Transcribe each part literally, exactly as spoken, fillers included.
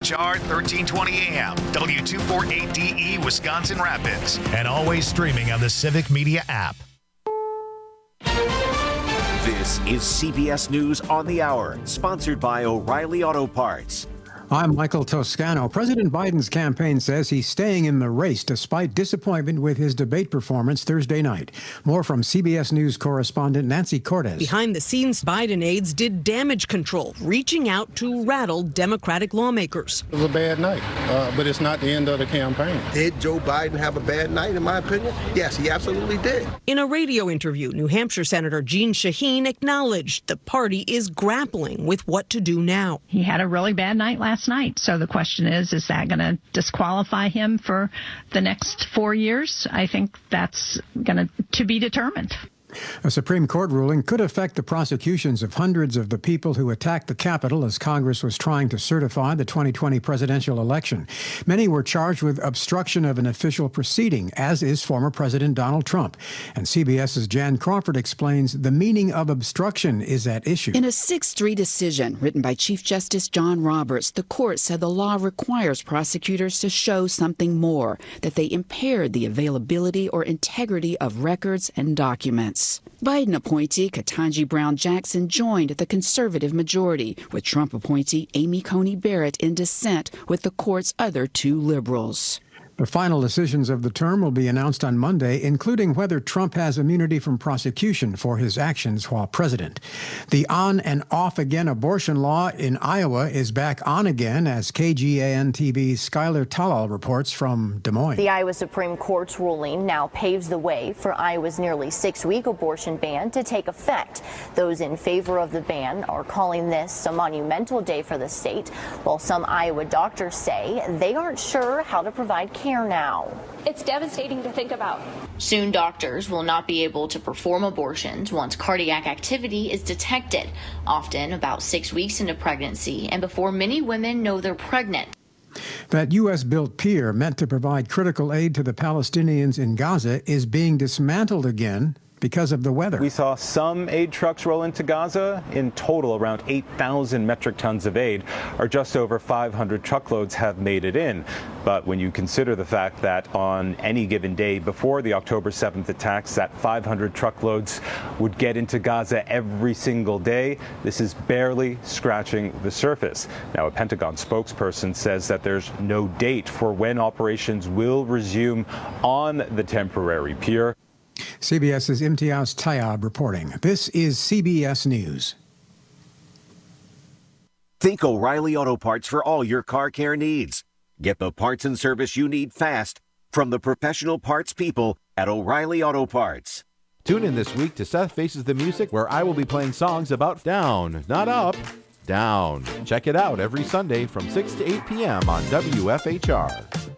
H R thirteen twenty A M, W two forty-eight D E, Wisconsin Rapids, and always streaming on the Civic Media app. This is C B S News on the Hour, sponsored by O'Reilly Auto Parts. I'm Michael Toscano. President Biden's campaign says he's staying in the race despite disappointment with his debate performance Thursday night. More from C B S News correspondent Nancy Cortez. Behind the scenes, Biden aides did damage control, reaching out to rattle Democratic lawmakers. It was a bad night, uh, but it's not the end of the campaign. Did Joe Biden have a bad night, in my opinion? Yes, he absolutely did. In a radio interview, New Hampshire Senator Jeanne Shaheen acknowledged the party is grappling with what to do now. He had a really bad night last night. So the question is, is that going to disqualify him for the next four years? I think that's going to to be determined. A Supreme Court ruling could affect the prosecutions of hundreds of the people who attacked the Capitol as Congress was trying to certify the twenty twenty presidential election. Many were charged with obstruction of an official proceeding, as is former President Donald Trump. And CBS's Jan Crawford explains the meaning of obstruction is at issue. In a six three decision written by Chief Justice John Roberts, the court said the law requires prosecutors to show something more, that they impaired the availability or integrity of records and documents. Biden appointee Ketanji Brown Jackson joined the conservative majority, with Trump appointee Amy Coney Barrett in dissent with the court's other two liberals. The final decisions of the term will be announced on Monday, including whether Trump has immunity from prosecution for his actions while president. The on and off again abortion law in Iowa is back on again, as K G A N T V's Skylar Talal reports from Des Moines. The Iowa Supreme Court's ruling now paves the way for Iowa's nearly six-week abortion ban to take effect. Those in favor of the ban are calling this a monumental day for the state, while some Iowa doctors say they aren't sure how to provide care now. It's devastating to think about. Soon doctors will not be able to perform abortions once cardiac activity is detected, often about six weeks into pregnancy and before many women know they're pregnant. That U S-built pier meant to provide critical aid to the Palestinians in Gaza is being dismantled again because of the weather. We saw some aid trucks roll into Gaza. In total, around eight thousand metric tons of aid, or just over five hundred truckloads, have made it in. But when you consider the fact that on any given day before the October seventh attacks, that five hundred truckloads would get into Gaza every single day, this is barely scratching the surface. Now, a Pentagon spokesperson says that there's no date for when operations will resume on the temporary pier. CBS's Imtiaz Tayyab reporting. This is C B S News. Think O'Reilly Auto Parts for all your car care needs. Get the parts and service you need fast from the professional parts people at O'Reilly Auto Parts. Tune in this week to Seth Faces the Music, where I will be playing songs about down, not up, down. Check it out every Sunday from six to eight p.m. on W F H R.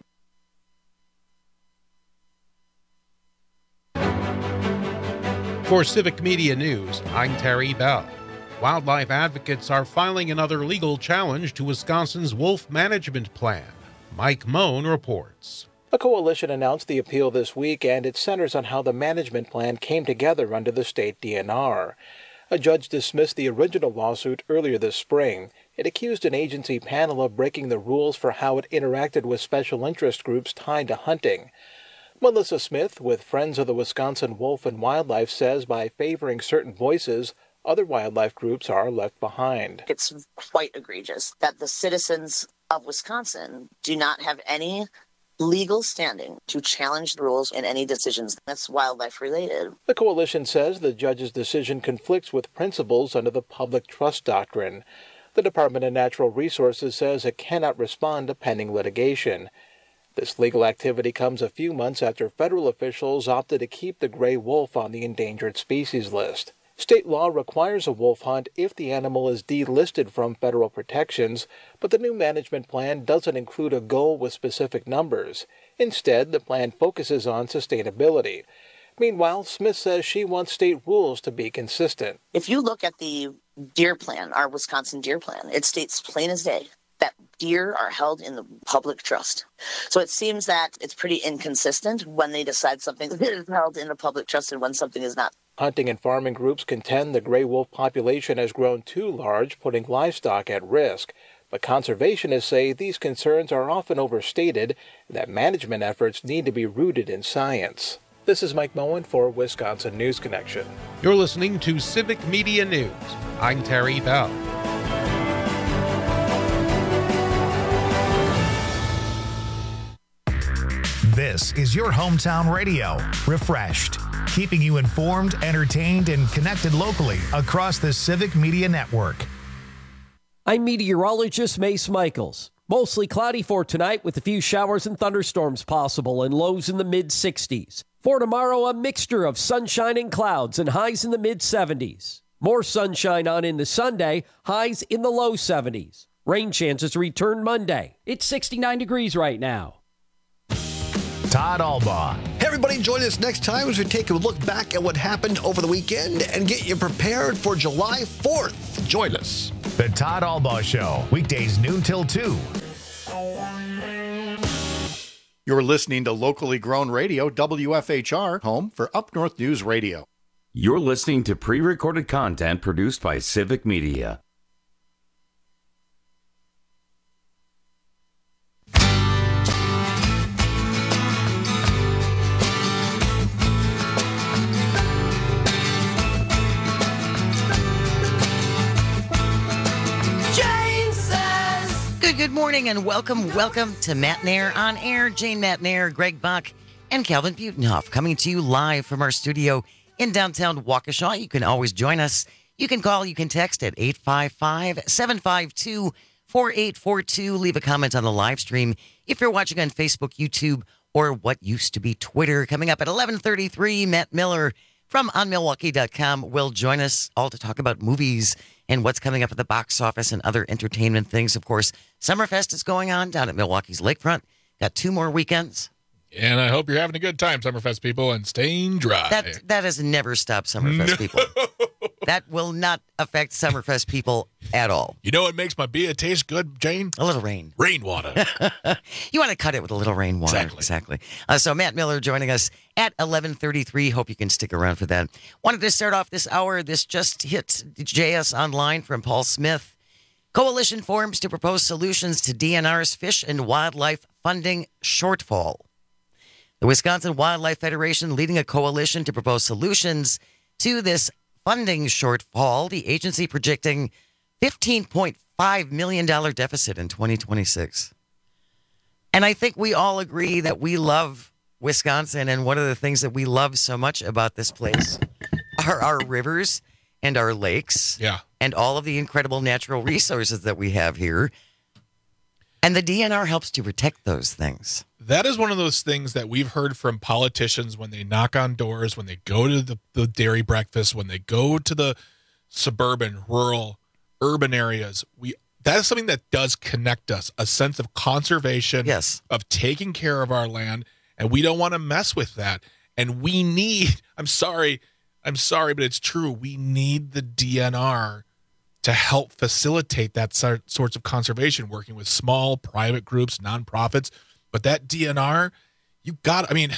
For Civic Media News, I'm Terry Bell. Wildlife advocates are filing another legal challenge to Wisconsin's wolf management plan. Mike Moan reports. A coalition announced the appeal this week, and it centers on how the management plan came together under the state D N R. A judge dismissed the original lawsuit earlier this spring. It accused an agency panel of breaking the rules for how it interacted with special interest groups tied to hunting. Melissa Smith, with Friends of the Wisconsin Wolf and Wildlife, says by favoring certain voices, other wildlife groups are left behind. It's quite egregious that the citizens of Wisconsin do not have any legal standing to challenge the rules in any decisions that's wildlife related. The coalition says the judge's decision conflicts with principles under the public trust doctrine. The Department of Natural Resources says it cannot respond to pending litigation. This legal activity comes a few months after federal officials opted to keep the gray wolf on the endangered species list. State law requires a wolf hunt if the animal is delisted from federal protections, but the new management plan doesn't include a goal with specific numbers. Instead, the plan focuses on sustainability. Meanwhile, Smith says she wants state rules to be consistent. If you look at the deer plan, our Wisconsin deer plan, it states plain as day that deer are held in the public trust. So it seems that it's pretty inconsistent when they decide something is held in the public trust and when something is not. Hunting and farming groups contend the gray wolf population has grown too large, putting livestock at risk. But conservationists say these concerns are often overstated and that management efforts need to be rooted in science. This is Mike Moen for Wisconsin News Connection. You're listening to Civic Media News. I'm Terry Bell. This is your hometown radio, Refreshed, keeping you informed, entertained, and connected locally across the Civic Media Network. I'm meteorologist Mace Michaels. Mostly cloudy for tonight with a few showers and thunderstorms possible and lows in the mid sixties. For tomorrow, a mixture of sunshine and clouds and highs in the mid seventies. More sunshine on into Sunday, highs in the low seventies. Rain chances return Monday. It's sixty-nine degrees right now. Todd Albaugh. Hey, everybody, join us next time as we take a look back at what happened over the weekend and get you prepared for July fourth. Join us. The Todd Albaugh Show, weekdays noon till two. You're listening to locally grown radio, W F H R, home for Up North News Radio. You're listening to pre-recorded content produced by Civic Media. Good, good morning and welcome, welcome to Matt Nair on Air. Jane Matt Nair, Greg Buck, and Calvin Butenhoff coming to you live from our studio in downtown Waukesha. You can always join us. You can call, you can text at eight five five, seven five two, four eight four two. Leave a comment on the live stream if you're watching on Facebook, YouTube, or what used to be Twitter. Coming up at eleven thirty-three, Matt Miller from on milwaukee dot com will join us all to talk about movies and what's coming up at the box office and other entertainment things. Of course, Summerfest is going on down at Milwaukee's Lakefront. Got two more weekends. And I hope you're having a good time, Summerfest people, and staying dry. That that has never stopped Summerfest no. people. That will not affect Summerfest people at all. You know what makes my beer taste good, Jane? A little rain. Rainwater. You want to cut it with a little rainwater. Exactly. Exactly. Uh, so Matt Miller joining us at eleven thirty-three. Hope you can stick around for that. Wanted to start off this hour. This just hit J S Online from Paul Smith. Coalition forms to propose solutions to D N R's fish and wildlife funding shortfall. The Wisconsin Wildlife Federation leading a coalition to propose solutions to this funding shortfall, the agency projecting fifteen point five million dollars deficit in twenty twenty-six. And I think we all agree that we love Wisconsin, and one of the things that we love so much about this place are our rivers and our lakes. Yeah. And all of the incredible natural resources that we have here. And the D N R helps to protect those things. That is one of those things that we've heard from politicians when they knock on doors, when they go to the, the dairy breakfast, when they go to the suburban, rural, urban areas. We that is something that does connect us, a sense of conservation, yes, of taking care of our land, and we don't want to mess with that. And we need, I'm sorry, I'm sorry, but it's true. We need the D N R to help facilitate that sort sorts of conservation, working with small private groups, nonprofits. But that D N R, you got, I mean,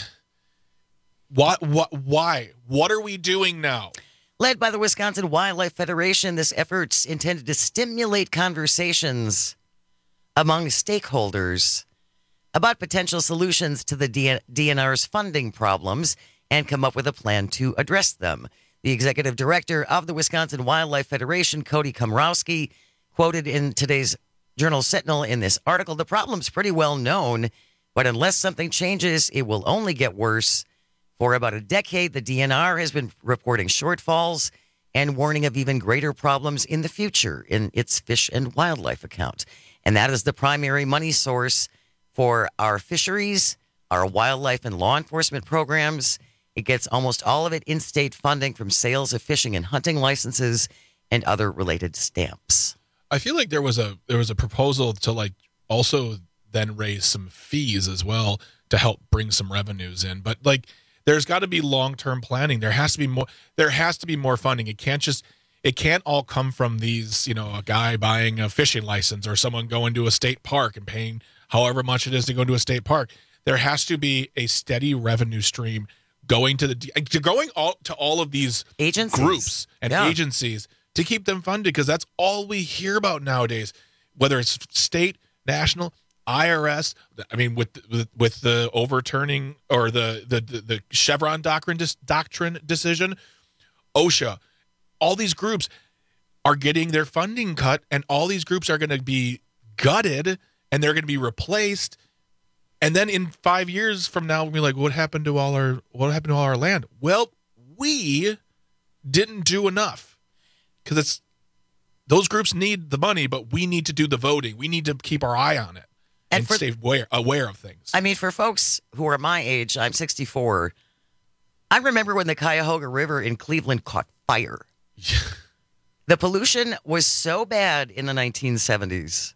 what, what, why? What are we doing now? Led by the Wisconsin Wildlife Federation, this effort's intended to stimulate conversations among stakeholders about potential solutions to the D N R's funding problems and come up with a plan to address them. The executive director of the Wisconsin Wildlife Federation, Cody Komrowski, quoted in today's Journal Sentinel in this article, the problem's pretty well known, but unless something changes, it will only get worse. For about a decade, the D N R has been reporting shortfalls and warning of even greater problems in the future in its fish and wildlife account. And that is the primary money source for our fisheries, our wildlife and law enforcement programs. It gets almost all of it in-state funding from sales of fishing and hunting licenses and other related stamps. I feel like there was a there was a proposal to like also then raise some fees as well to help bring some revenues in. But like there's got to be long-term planning. There has to be more there has to be more funding. It can't just it can't all come from these, you know, a guy buying a fishing license or someone going to a state park and paying however much it is to go to a state park. There has to be a steady revenue stream going to the going all to all of these agencies, groups and yeah. agencies to keep them funded, because that's all we hear about nowadays. whether it's state, national, I R S. I mean, with with, with the overturning or the the, the, the Chevron doctrine dis, doctrine decision, OSHA, all these groups are getting their funding cut, and all these groups are going to be gutted, and they're going to be replaced. And then in five years from now, we'll be like, what happened to all our what happened to all our land? Well, we didn't do enough, because it's those groups need the money, but we need to do the voting. We need to keep our eye on it and, and for, stay aware, aware of things. I mean, for folks who are my age, I'm sixty-four. I remember when the Cuyahoga River in Cleveland caught fire. The pollution was so bad in the nineteen seventies.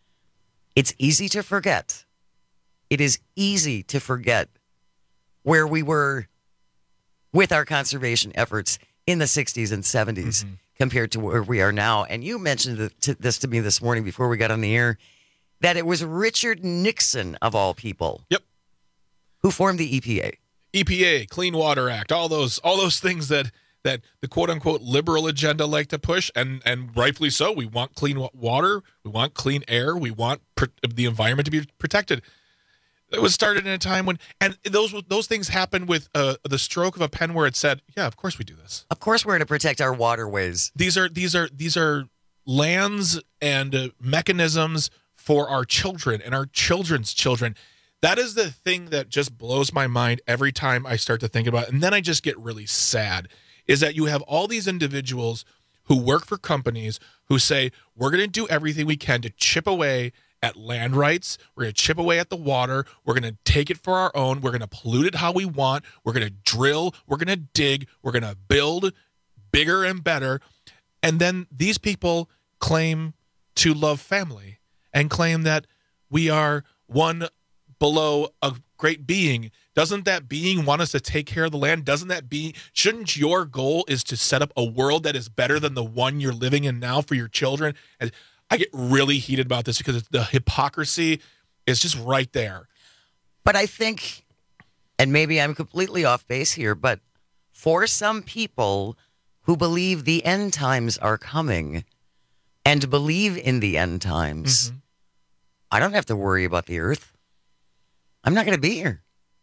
It's easy to forget. It is easy to forget where we were with our conservation efforts in the sixties and seventies mm-hmm. compared to where we are now. And you mentioned this to me this morning before we got on the air, that it was Richard Nixon, of all people, yep, who formed the E P A. E P A, Clean Water Act, all those all those things that that the quote-unquote liberal agenda like to push, and, and rightfully so. We want clean water. We want clean air. We want pr- the environment to be protected. It was started in a time when, and those those things happened with uh, the stroke of a pen, where it said, "Yeah, of course we do this. Of course we're going to protect our waterways." These are these are these are lands and uh, mechanisms for our children and our children's children. That is the thing that just blows my mind every time I start to think about it. And then I just get really sad, is that you have all these individuals who work for companies who say, we're going to do everything we can to chip away at land rights. We're going to chip away at the water. We're going to take it for our own. We're going to pollute it how we want. We're going to drill. We're going to dig. We're going to build bigger and better. And then these people claim to love family and claim that we are one below a great being. Doesn't that being want us to take care of the land? Doesn't that be, shouldn't your goal is to set up a world that is better than the one you're living in now for your children? And I get really heated about this because the hypocrisy is just right there. But I think, and maybe I'm completely off base here, but for some people who believe the end times are coming and believe in the end times, mm-hmm. I don't have to worry about the earth. I'm not going to be here.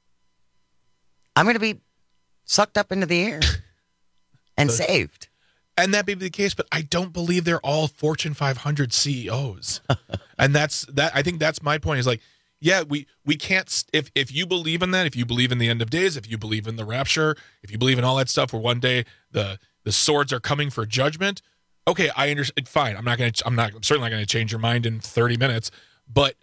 I'm going to be sucked up into the air and but, saved. And that may be the case, but I don't believe they're all Fortune five hundred C E Os. And that's that. I think that's my point, is like, yeah, we, we can't, if, if you believe in that, if you believe in the end of days, if you believe in the rapture, if you believe in all that stuff where one day the, the swords are coming for judgment, okay, I understand. Fine. I'm not going to, I'm not, I'm certainly not going to change your mind in thirty minutes, but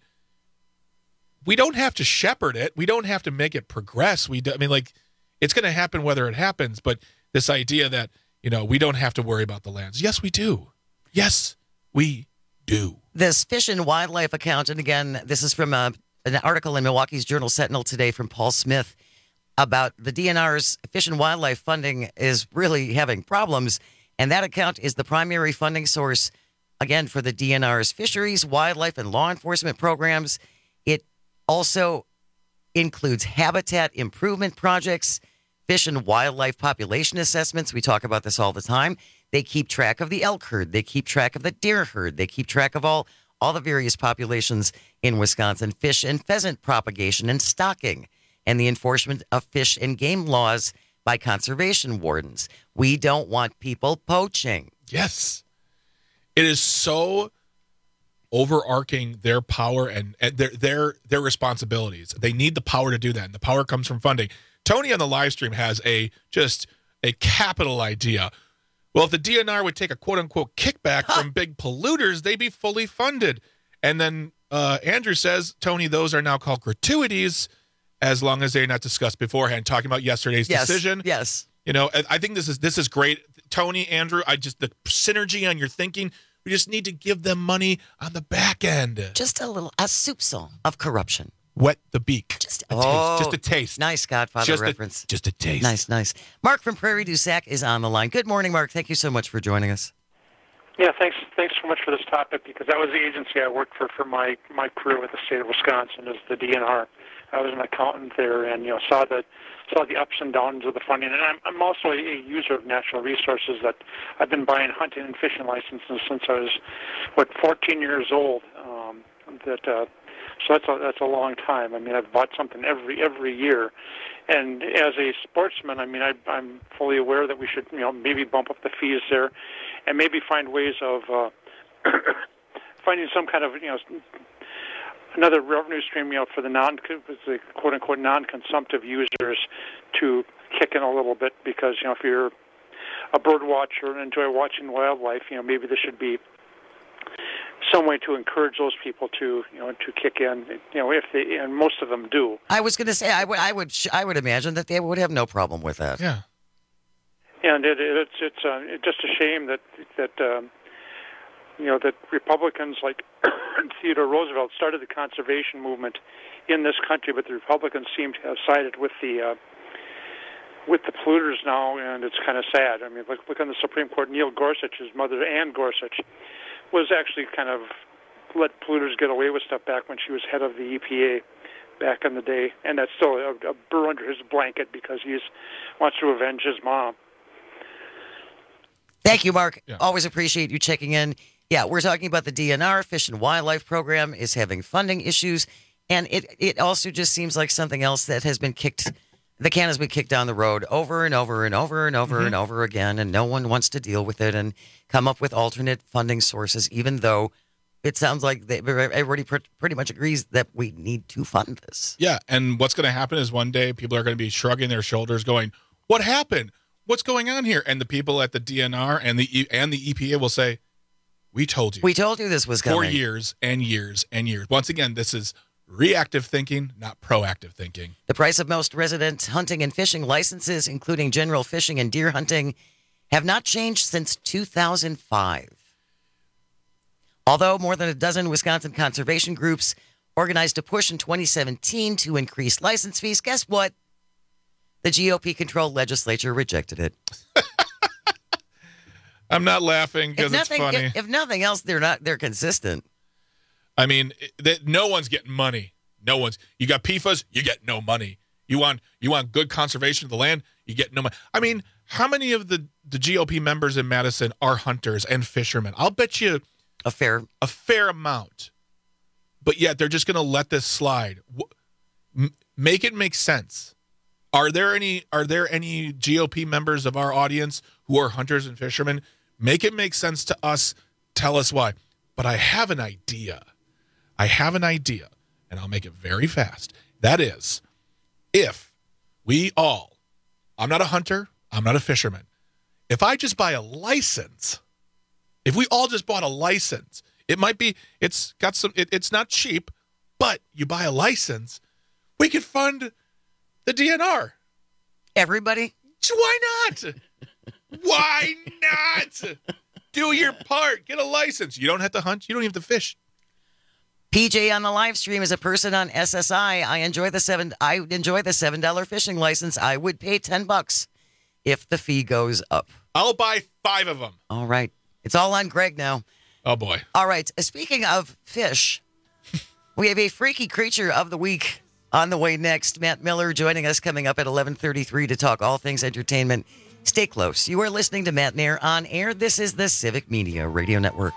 we don't have to shepherd it. We don't have to make it progress. We do, I mean, like, it's going to happen whether it happens, but this idea that, you know, we don't have to worry about the lands. Yes, we do. Yes, we do. This Fish and Wildlife account, and again, this is from a, an article in Milwaukee's Journal Sentinel today from Paul Smith about the D N R's Fish and Wildlife funding is really having problems. And that account is the primary funding source, again, for the D N R's fisheries, wildlife, and law enforcement programs. It also includes habitat improvement projects, fish and wildlife population assessments. We talk about this all the time. They keep track of the elk herd. They keep track of the deer herd. They keep track of all, all the various populations in Wisconsin, fish and pheasant propagation and stocking, and the enforcement of fish and game laws by conservation wardens. We don't want people poaching. Yes. It is so overarching their power and, and their their their responsibilities. They need the power to do that, and the power comes from funding. Tony on the live stream has a just a capital idea. Well, if the D N R would take a quote-unquote kickback huh. from big polluters, they'd be fully funded. And then uh, Andrew says, Tony, those are now called gratuities as long as they're not discussed beforehand, talking about yesterday's yes. decision. Yes. You know, I think this is this is great. Tony, Andrew, I just the synergy on your thinking. We just need to give them money on the back end. Just a little, a soupçon of corruption. Wet the beak. Just a oh, taste. Just a taste. Nice Godfather just reference. A, just a taste. Nice, nice. Mark from Prairie du Sac is on the line. Good morning, Mark. Thank you so much for joining us. Yeah, thanks. Thanks so much for this topic, because that was the agency I worked for for my my career with the state of Wisconsin, is the D N R. I was an accountant there, and you know saw the saw the ups and downs of the funding. And I'm I'm also a user of natural resources. That I've been buying hunting and fishing licenses since I was what fourteen years old. Um, that uh, so that's a that's a long time. I mean, I've bought something every every year. And as a sportsman, I mean, I, I'm fully aware that we should, you know, maybe bump up the fees there, and maybe find ways of uh, finding some kind of, you know, another revenue stream, you know, for the non, the quote unquote non-consumptive users to kick in a little bit, because you know, if you're a bird watcher and enjoy watching wildlife, you know, maybe there should be some way to encourage those people to, you know, to kick in, you know, if they, and most of them do. I was going to say, I would, I would, I would imagine that they would have no problem with that. Yeah. And it, it, it's it's uh, it's just a shame that that um, you know that Republicans like Theodore Roosevelt started the conservation movement in this country, but the Republicans seem to have sided with the uh, with the polluters now, and it's kind of sad. I mean, look look on the Supreme Court. Neil Gorsuch, his mother Ann Gorsuch, was actually kind of let polluters get away with stuff back when she was head of the E P A back in the day, and that's still a, a burr under his blanket because he wants to avenge his mom. Thank you, Mark. Yeah. Always appreciate you checking in. Yeah, we're talking about the D N R, Fish and Wildlife Program, is having funding issues, and it, it also just seems like something else that has been kicked, the can has been kicked down the road over and over and over and over mm-hmm. and over again, and no one wants to deal with it and come up with alternate funding sources, even though it sounds like they, everybody pretty much agrees that we need to fund this. Yeah, and what's going to happen is one day people are going to be shrugging their shoulders going, what happened? What's going on here? And the people at the D N R and the and the E P A will say, we told you. We told you this was coming. For years and years and years. Once again, this is reactive thinking, not proactive thinking. The price of most resident hunting and fishing licenses, including general fishing and deer hunting, have not changed since two thousand five. Although more than a dozen Wisconsin conservation groups organized a push in twenty seventeen to increase license fees, guess what? The G O P-controlled legislature rejected it. I'm not laughing because it's funny. If, if nothing else, they're not. They're consistent. I mean, that no one's getting money. No one's. You got P F A S, you get no money. You want you want good conservation of the land, you get no money. I mean, how many of the, the G O P members in Madison are hunters and fishermen? I'll bet you a fair a fair amount. But yet they're just going to let this slide. M- make it make sense. Are there any are there any G O P members of our audience who are hunters and fishermen? Make it make sense to us. Tell us why. But I have an idea. I have an idea, and I'll make it very fast. That is, if we all, I'm not a hunter, I'm not a fisherman. If I just buy a license, if we all just bought a license, it might be, it's got some, it, it's not cheap, but you buy a license, we could fund the D N R. Everybody? Why not? Why not? Do your part. Get a license. You don't have to hunt. You don't even have to fish. P J on the live stream is a person on S S I. I enjoy the seven. I enjoy the seven dollar fishing license. I would pay ten bucks if the fee goes up. I'll buy five of them. All right. It's all on Greg now. Oh boy. All right. Speaking of fish, we have a freaky creature of the week on the way next. Matt Miller joining us coming up at eleven thirty-three to talk all things entertainment. Stay close. You are listening to Matt Nair on air. This is the Civic Media Radio Network.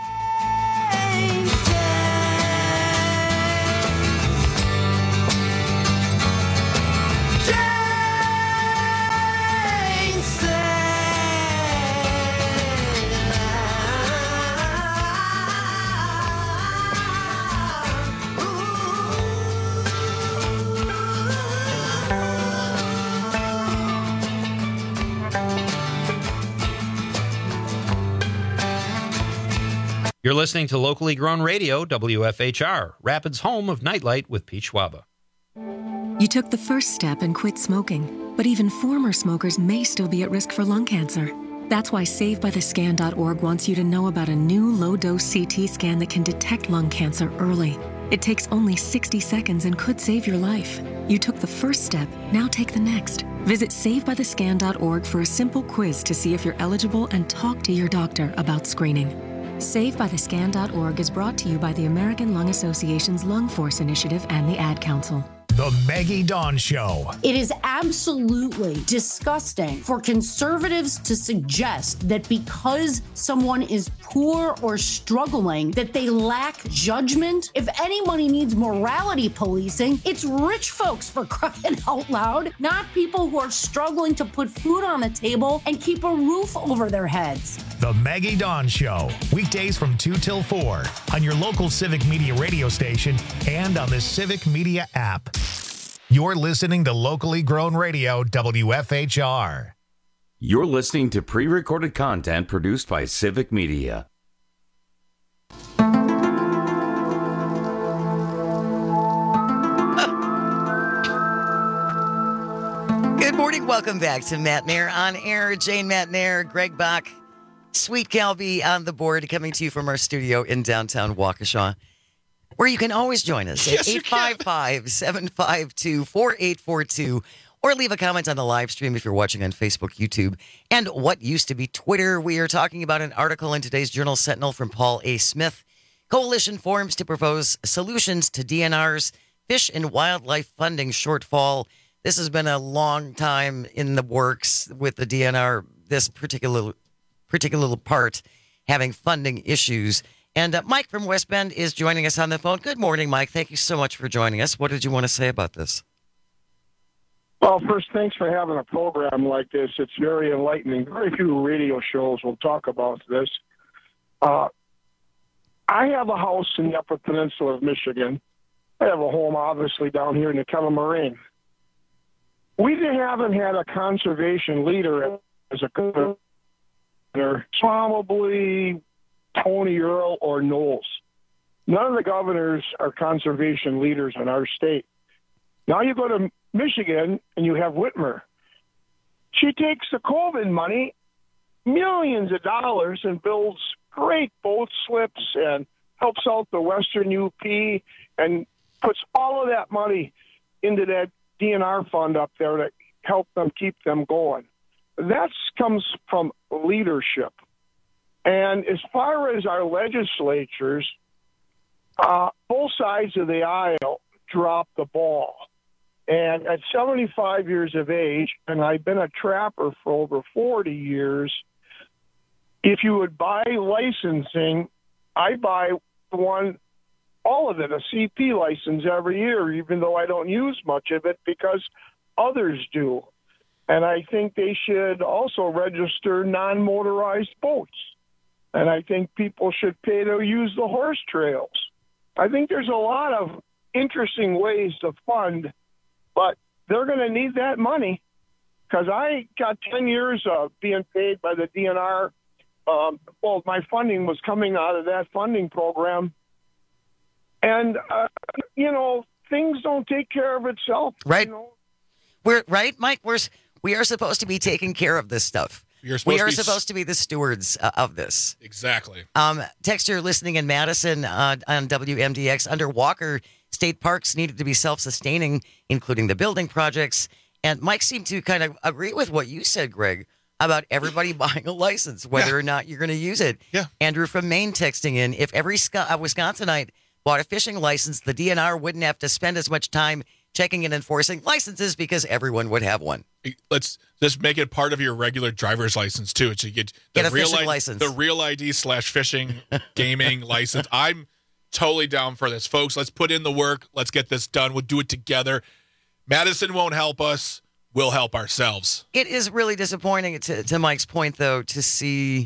You're listening to locally grown radio, W F H R, Rapids' home of Nightlight with Pete Schwaba. You took the first step and quit smoking, but even former smokers may still be at risk for lung cancer. That's why save by the scan dot org wants you to know about a new low-dose C T scan that can detect lung cancer early. It takes only sixty seconds and could save your life. You took the first step, now take the next. Visit save by the scan dot org for a simple quiz to see if you're eligible and talk to your doctor about screening. save by the scan dot org is brought to you by the American Lung Association's Lung Force Initiative and the Ad Council. The Maggie Dawn Show. It is absolutely disgusting for conservatives to suggest that because someone is poor or struggling, that they lack judgment. If anybody needs morality policing, it's rich folks, for crying out loud, not people who are struggling to put food on the table and keep a roof over their heads. The Maggie Dawn Show. Weekdays from two till four on your local Civic Media radio station and on the Civic Media app. You're listening to locally grown radio, W F H R. You're listening to pre-recorded content produced by Civic Media. Good morning. Welcome back to Matt Mayer on air. Jane Matt Mayer, Greg Bach, Sweet Calby on the board, coming to you from our studio in downtown Waukesha, where you can always join us at eight five five, seven five two, four eight four two or leave a comment on the live stream if you're watching on Facebook, YouTube, and what used to be Twitter. We are talking about an article in today's Journal Sentinel from Paul A. Smith. Coalition forms to propose solutions to D N R's fish and wildlife funding shortfall. This has been a long time in the works with the D N R, this particular particular part having funding issues. And uh, Mike from West Bend is joining us on the phone. Good morning, Mike. Thank you so much for joining us. What did you want to say about this? Well, first, thanks for having a program like this. It's very enlightening. Very few radio shows will talk about this. Uh, I have a house in the Upper Peninsula of Michigan. I have a home, obviously, down here in the Kettle Moraine. We haven't had a conservation leader as a governor, probably Tony Earl or Knowles. None of the governors are conservation leaders in our state. Now you go to Michigan and you have Whitmer. She takes the COVID money, millions of dollars, and builds great boat slips and helps out the Western U P and puts all of that money into that D N R fund up there to help them keep them going. That comes from leadership. And as far as our legislatures, uh, both sides of the aisle dropped the ball. And at seventy-five years of age, and I've been a trapper for over forty years, if you would buy licensing, I buy one, all of it, a C P license every year, even though I don't use much of it because others do. And I think they should also register non-motorized boats. And I think people should pay to use the horse trails. I think there's a lot of interesting ways to fund, but they're going to need that money because I got ten years of being paid by the D N R. Um, well, my funding was coming out of that funding program. And, uh, you know, things don't take care of itself. Right. You know? We're right, Mike. We're, we are supposed to be taking care of this stuff. You're supposed we are to be supposed to be the stewards uh, of this. Exactly. Um, texter listening in Madison uh, on W M D X, under Walker, state parks needed to be self-sustaining, including the building projects. And Mike seemed to kind of agree with what you said, Greg, about everybody buying a license, whether yeah. or not you're going to use it. Yeah. Andrew from Maine texting in, if every uh, Wisconsinite bought a fishing license, the D N R wouldn't have to spend as much time checking and enforcing licenses because everyone would have one. Let's just make it part of your regular driver's license too. So you get the get a real fishing I D, license, the real I D slash fishing gaming license. I'm totally down for this, folks. Let's put in the work. Let's get this done. We'll do it together. Madison won't help us. We'll help ourselves. It is really disappointing, to, to Mike's point, though, to see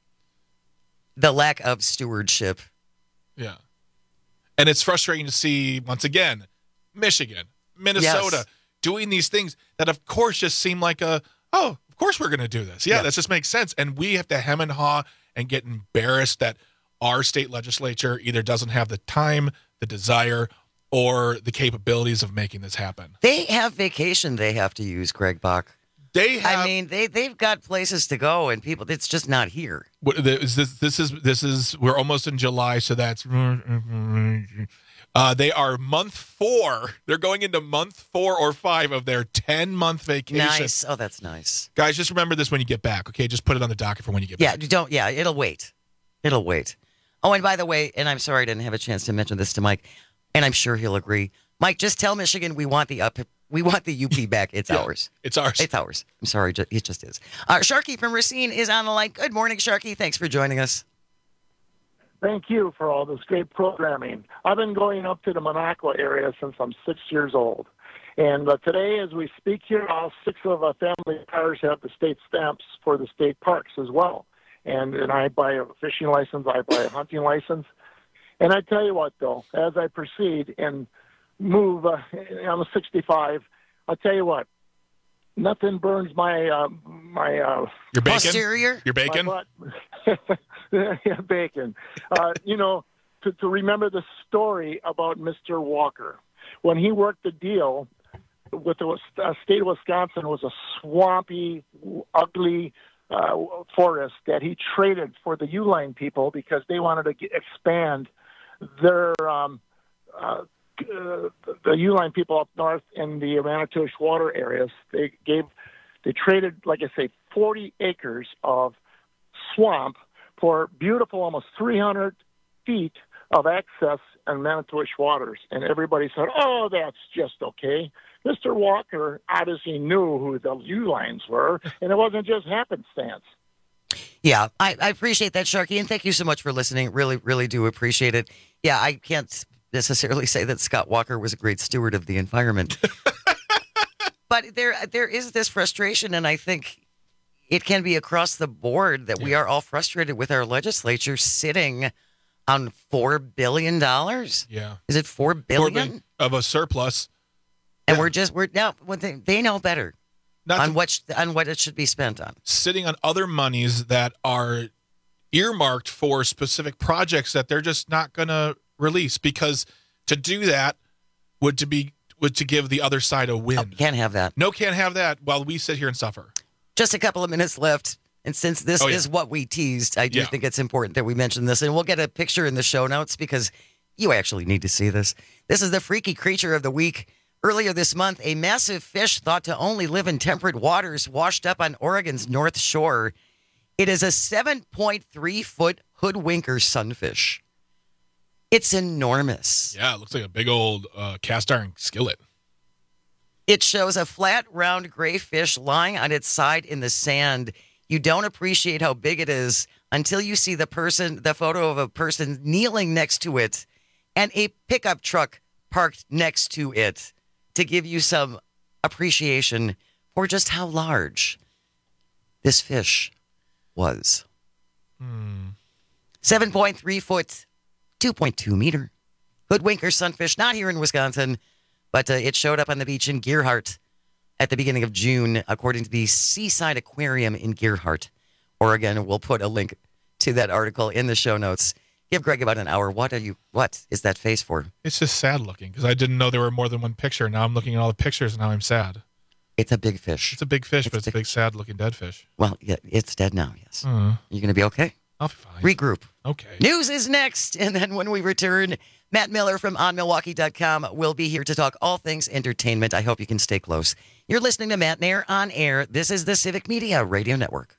the lack of stewardship. Yeah. And it's frustrating to see, once again, Michigan, Minnesota, yes. doing these things that, of course, just seem like a, oh, of course we're going to do this. Yeah, yeah, that just makes sense. And we have to hem and haw and get embarrassed that our state legislature either doesn't have the time, the desire, or the capabilities of making this happen. They have vacation they have to use, Greg Bach. They have, I mean, they they've got places to go, and people. It's just not here. What, this, this is this is we're almost in July, so that's Uh, they are month four. They're going into month four or five of their ten-month vacation. Nice. Oh, that's nice. Guys, just remember this when you get back, okay? Just put it on the docket for when you get yeah, back. Yeah, don't. Yeah, it'll wait. It'll wait. Oh, and by the way, and I'm sorry I didn't have a chance to mention this to Mike, and I'm sure he'll agree. Mike, just tell Michigan we want the up, we want the U P back. It's yeah, ours. It's ours. It's ours. I'm sorry, it just is. Uh, Sharky from Racine is on the line. Good morning, Sharky. Thanks for joining us. Thank you for all this great programming. I've been going up to the Minocqua area since I'm six years old. And uh, today, as we speak here, all six of our family cars have the state stamps for the state parks as well. And, and I buy a fishing license, I buy a hunting license. And I tell you what, though, as I proceed and move, uh, I'm sixty-five, I'll tell you what, nothing burns my uh, my uh, your bacon. Posterior? Your bacon. yeah, bacon. Uh, you know, to, to remember the story about Mister Walker when he worked the deal with the uh, state of Wisconsin. It was a swampy, ugly uh, forest that he traded for the Uline people because they wanted to get, expand their um, uh, Uh, the Uline people up north in the Manitowish water areas. They gave, they traded, like I say, forty acres of swamp for beautiful, almost three hundred feet of access in Manitowish waters. And everybody said, "Oh, that's just okay." Mister Walker obviously knew who the Ulines were, and it wasn't just happenstance. Yeah, I, I appreciate that, Sharky, and thank you so much for listening. Really, really do appreciate it. Yeah, I can't necessarily say that Scott Walker was a great steward of the environment. But there there is this frustration, and I think it can be across the board that yeah. we are all frustrated with our legislature sitting on four billion dollars. Yeah. Is it four billion dollars? Four bi- of a surplus. And yeah. we're just, we're now, they, they know better Not on, to, what, on what it should be spent on. Sitting on other monies that are earmarked for specific projects that they're just not going to release, because to do that would to be would to give the other side a win. Oh, can't have that. No, can't have that while we sit here and suffer. Just a couple of minutes left, and since this oh, yeah. is what we teased, I do yeah. think it's important that we mention this, and we'll get a picture in the show notes because you actually need to see this. This is the freaky creature of the week. Earlier this month, a massive fish thought to only live in temperate waters washed up on Oregon's North Shore. It is a seven point three foot hoodwinker sunfish. It's enormous. Yeah, it looks like a big old uh, cast iron skillet. It shows a flat, round gray fish lying on its side in the sand. You don't appreciate how big it is until you see the person, the photo of a person kneeling next to it and a pickup truck parked next to it to give you some appreciation for just how large this fish was. Hmm. seven point three foot, two point two meter. Hoodwinker sunfish, not here in Wisconsin, but uh, it showed up on the beach in Gerhardt at the beginning of June, according to the Seaside Aquarium in Gerhardt, Oregon. We'll put a link to that article in the show notes. Give Greg about an hour. What are you? What is that face for? It's just sad looking because I didn't know there were more than one picture. Now I'm looking at all the pictures and now I'm sad. It's a big fish. It's a big fish, it's but it's a big, sad looking dead fish. Well, yeah, it's dead now, yes. Uh, you going to be okay? I'll be fine. Regroup. Okay. News is next. And then when we return, Matt Miller from on milwaukee dot com will be here to talk all things entertainment. I hope you can stay close. You're listening to Matt Nair on air. This is the Civic Media Radio Network.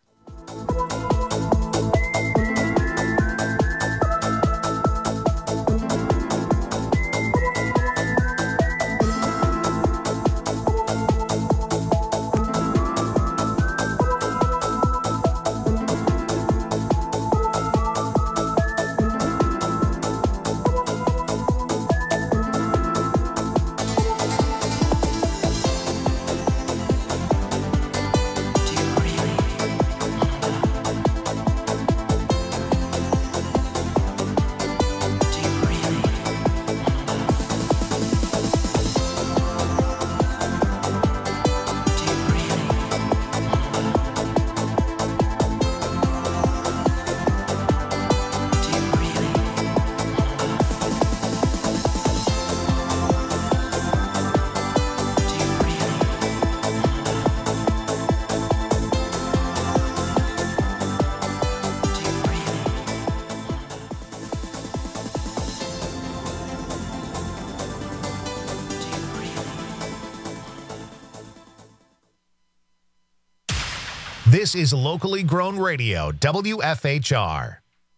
This is locally grown radio, W F H R.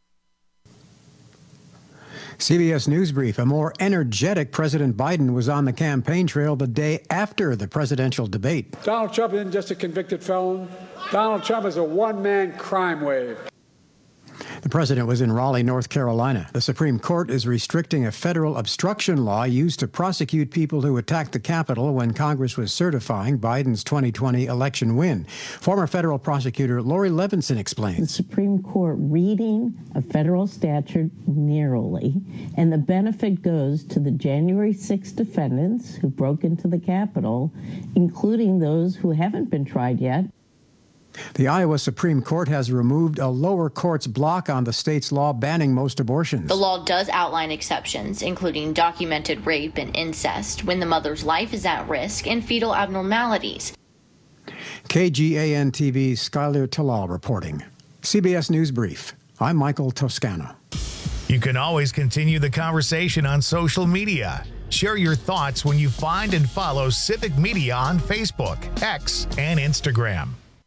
C B S News Brief. A more energetic President Biden was on the campaign trail the day after the presidential debate. Donald Trump isn't just a convicted felon. Donald Trump is a one-man crime wave. The president was in Raleigh, North Carolina. The Supreme Court is restricting a federal obstruction law used to prosecute people who attacked the Capitol when Congress was certifying Biden's twenty twenty election win. Former federal prosecutor Lori Levinson explains. The Supreme Court reading a federal statute narrowly, and the benefit goes to the January sixth defendants who broke into the Capitol, including those who haven't been tried yet. The Iowa Supreme Court has removed a lower court's block on the state's law banning most abortions. The law does outline exceptions, including documented rape and incest, when the mother's life is at risk, and fetal abnormalities. K G A N T V's Skylar Talal reporting. C B S News Brief. I'm Michael Toscano. You can always continue the conversation on social media. Share your thoughts when you find and follow Civic Media on Facebook, X, and Instagram.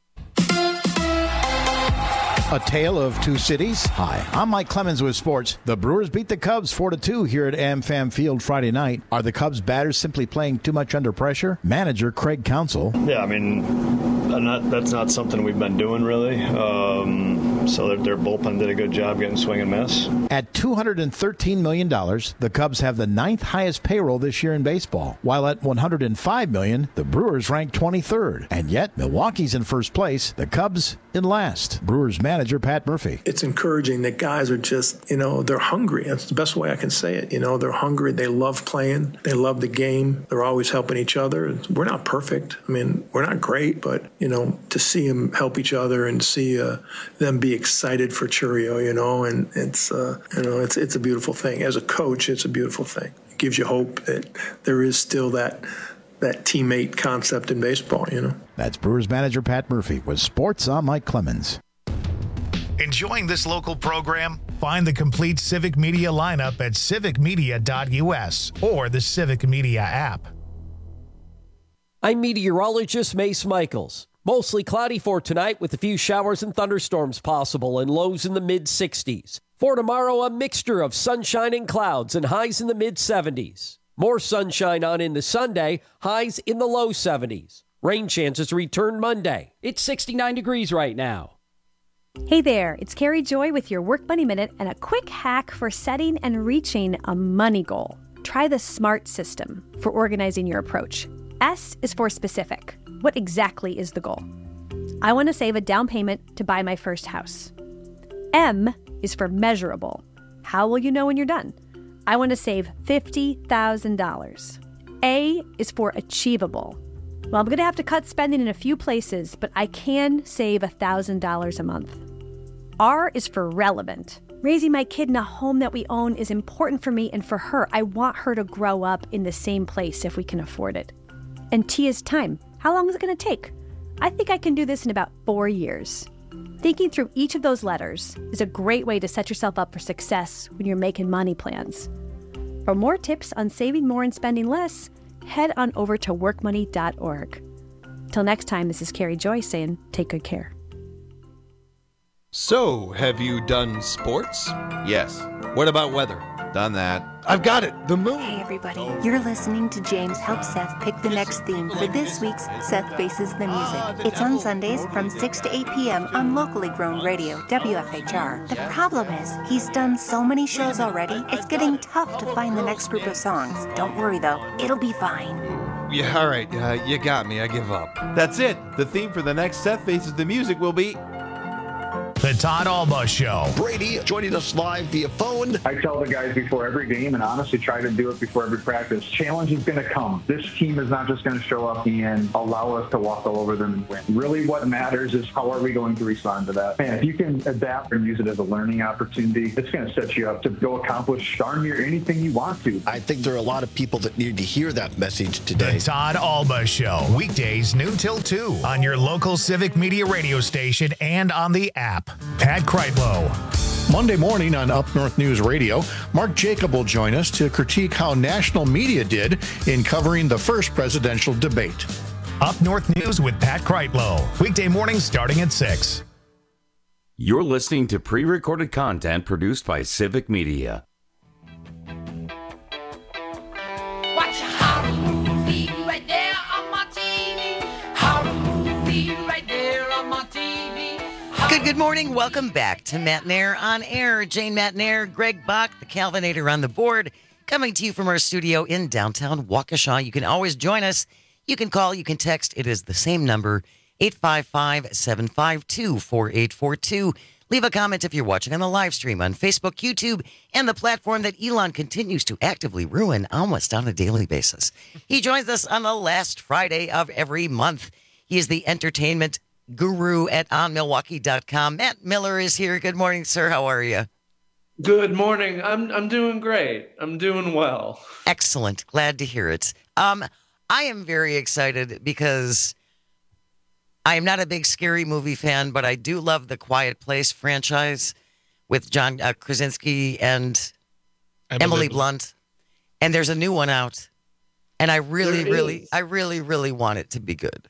A tale of two cities. Hi, I'm Mike Clemens with sports. The Brewers beat the Cubs four to two here at AmFam Field Friday night. Are the Cubs batters simply playing too much under pressure? Manager Craig Counsell. Yeah, I mean, I'm not, that's not something we've been doing really. Um, so their, their bullpen did a good job getting swing and miss. At two hundred thirteen million dollars, the Cubs have the ninth highest payroll this year in baseball. While at one hundred five million dollars, the Brewers rank twenty-third. And yet, Milwaukee's in first place, the Cubs in last. Brewers manager Pat Murphy. It's encouraging that guys are just, you know, they're hungry. That's the best way I can say it. You know, they're hungry. They love playing. They love the game. They're always helping each other. We're not perfect. I mean, we're not great, but, you know, to see them help each other and see uh, them be excited for Chourio, you know, and it's, uh, you know, it's, it's a beautiful thing. As a coach, it's a beautiful thing. It gives you hope that there is still that that teammate concept in baseball, you know. That's Brewers manager Pat Murphy with sports. I'm Mike Clemens. Enjoying this local program? Find the complete Civic Media lineup at civic media dot U S or the Civic Media app. I'm meteorologist Mace Michaels. Mostly cloudy for tonight with a few showers and thunderstorms possible and lows in the mid sixties. For tomorrow, a mixture of sunshine and clouds and highs in the mid seventies. More sunshine on into Sunday, highs in the low seventies. Rain chances return Monday. It's sixty-nine degrees right now. Hey there, it's Carrie Joy with your Work Money Minute and a quick hack for setting and reaching a money goal. Try the SMART system for organizing your approach. S is for specific. What exactly is the goal? I want to save a down payment to buy my first house. M is for measurable. How will you know when you're done? I want to save fifty thousand dollars. A is for achievable. Well, I'm going to have to cut spending in a few places, but I can save one thousand dollars a month. R is for relevant. Raising my kid in a home that we own is important for me and for her. I want her to grow up in the same place if we can afford it. And T is time. How long is it going to take? I think I can do this in about four years. Thinking through each of those letters is a great way to set yourself up for success when you're making money plans. For more tips on saving more and spending less, head on over to work money dot org. Till next time, this is Carrie Joy saying, take good care. So, have you done sports? Yes. What about weather? Done that. I've got it. The moon. Hey, everybody. You're listening to James help Seth pick the next theme for this week's Seth Faces the Music. It's on Sundays from six to eight p.m. on locally grown radio, W F H R. The problem is, he's done so many shows already, it's getting tough to find the next group of songs. Don't worry, though. It'll be fine. Yeah, all right. Uh, you got me. I give up. That's it. The theme for the next Seth Faces the Music will be The Todd Alba Show. Brady joining us live via phone. I tell the guys before every game, and honestly try to do it before every practice, challenge is going to come. This team is not just going to show up and allow us to walk all over them and win. Really what matters is how are we going to respond to that. And if you can adapt and use it as a learning opportunity, it's going to set you up to go accomplish darn near anything you want to. I think there are a lot of people that need to hear that message today. The Todd Alba Show. Weekdays noon till two on your local Civic Media radio station and on the app. Pat Kreitlow. Monday morning on Up North News Radio, Mark Jacob will join us to critique how national media did in covering the first presidential debate. Up North News with Pat Kreitlow. Weekday mornings starting at six. You're listening to pre-recorded content produced by Civic Media. Watch a horror movie right there on my T V. Horror movie right there on my T V. Good, good morning. Welcome back to Matt Nair on Air. Jane Matt Nair, Greg Bach, the Calvinator on the board, coming to you from our studio in downtown Waukesha. You can always join us. You can call, you can text. It is the same number, eight five five, seven five two, four eight four two. Leave a comment if you're watching on the live stream on Facebook, YouTube, and the platform that Elon continues to actively ruin almost on a daily basis. He joins us on the last Friday of every month. He is the entertainment guru at on milwaukee dot com. Matt Miller is here. Good morning, sir. How are you? Good morning. I'm I'm doing great. I'm doing well. Excellent. Glad to hear it. Um, I am very excited because I am not a big scary movie fan, but I do love the Quiet Place franchise with John uh, Krasinski and Emily, Emily Blunt. And there's a new one out. And I really, there really, is. I really, really want it to be good.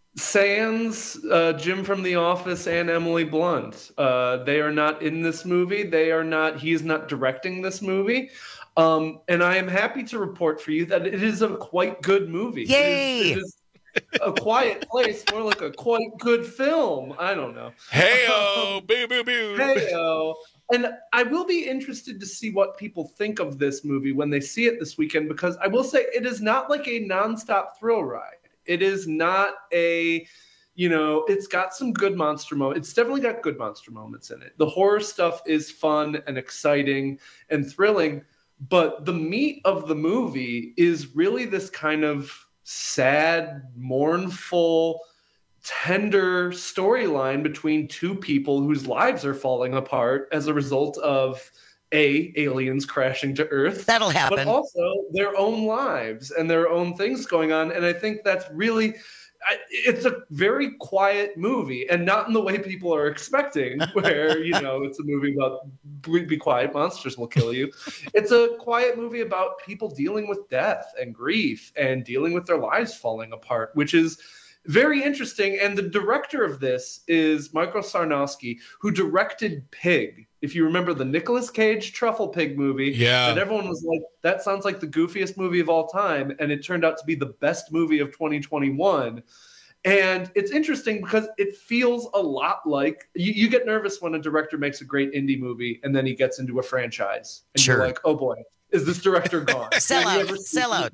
Sans, uh, Jim from The Office, and Emily Blunt. Uh, they are not in this movie. They are not, he is not directing this movie. Um, and I am happy to report for you that it is a quite good movie. Yay! It is, it is A Quiet Place, more like a quite good film. I don't know. Hey-o, boo, boo, boo. Hey-o. And I will be interested to see what people think of this movie when they see it this weekend, because I will say it is not like a nonstop thrill ride. It is not a, you know, it's got some good monster moments. It's definitely got good monster moments in it. The horror stuff is fun and exciting and thrilling, but the meat of the movie is really this kind of sad, mournful, tender storyline between two people whose lives are falling apart as a result of A, aliens crashing to Earth. That'll happen. But also their own lives and their own things going on. And I think that's really, it's a very quiet movie, and not in the way people are expecting, where, you know, it's a movie about be quiet, monsters will kill you. It's a quiet movie about people dealing with death and grief and dealing with their lives falling apart, which is very interesting. And the director of this is Michael Sarnowski, who directed Pig. If you remember the Nicolas Cage Truffle Pig movie, yeah, and everyone was like, that sounds like the goofiest movie of all time. And it turned out to be the best movie of twenty twenty-one. And it's interesting because it feels a lot like, you, you get nervous when a director makes a great indie movie and then he gets into a franchise. And sure. You're like, oh boy, is this director gone? Sell out, sell out.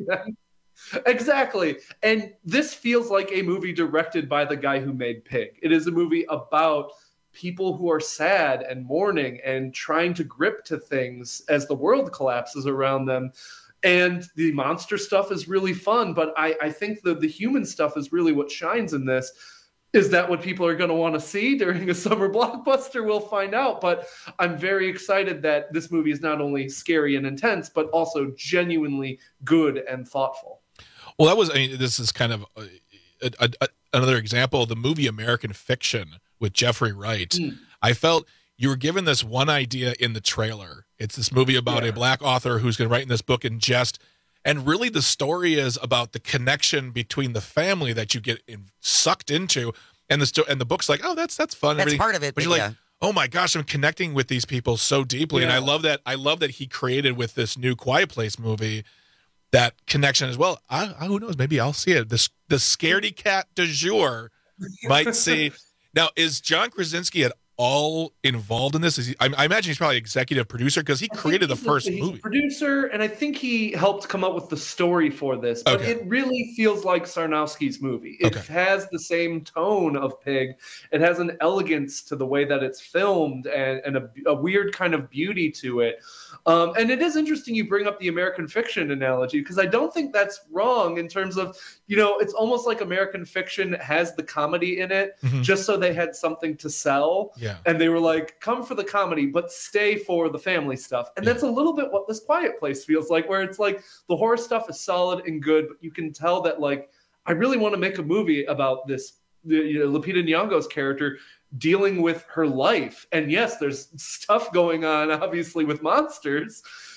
Exactly. And this feels like a movie directed by the guy who made Pig. It is a movie about people who are sad and mourning and trying to grip to things as the world collapses around them. And the monster stuff is really fun, but I, I think the, the human stuff is really what shines in this. Is that what people are going to want to see during a summer blockbuster? We'll find out. But I'm very excited that this movie is not only scary and intense, but also genuinely good and thoughtful. Well, that was, I mean, this is kind of a, a, a, another example of the movie American Fiction with Jeffrey Wright. Mm. I felt you were given this one idea in the trailer. It's this movie about yeah. a black author who's going to write in this book in jest. And really the story is about the connection between the family that you get in, sucked into. And the, sto- and the book's like, oh, that's that's fun. That's part of it. But, but you're yeah. like, oh my gosh, I'm connecting with these people so deeply. Yeah. And I love that. I love that he created with this new Quiet Place movie that connection as well. I, I, who knows? Maybe I'll see it. This the scaredy cat du jour might see. Now, is John Krasinski at all involved in this? Is he, I, I imagine he's probably executive producer because he created the first a, he's movie. A producer, and I think he helped come up with the story for this. But okay. it really feels like Sarnowski's movie. It okay. has the same tone of Pig. It has an elegance to the way that it's filmed and, and a, a weird kind of beauty to it. Um, and it is interesting you bring up the American Fiction analogy, because I don't think that's wrong in terms of, you know, it's almost like American Fiction has the comedy in it mm-hmm. just so they had something to sell. Yeah. And they were like, come for the comedy, but stay for the family stuff. And yeah. that's a little bit what this Quiet Place feels like, where it's like the horror stuff is solid and good, but you can tell that, like, I really want to make a movie about this, you know, Lupita Nyong'o's character dealing with her life. And yes, there's stuff going on, obviously, with monsters,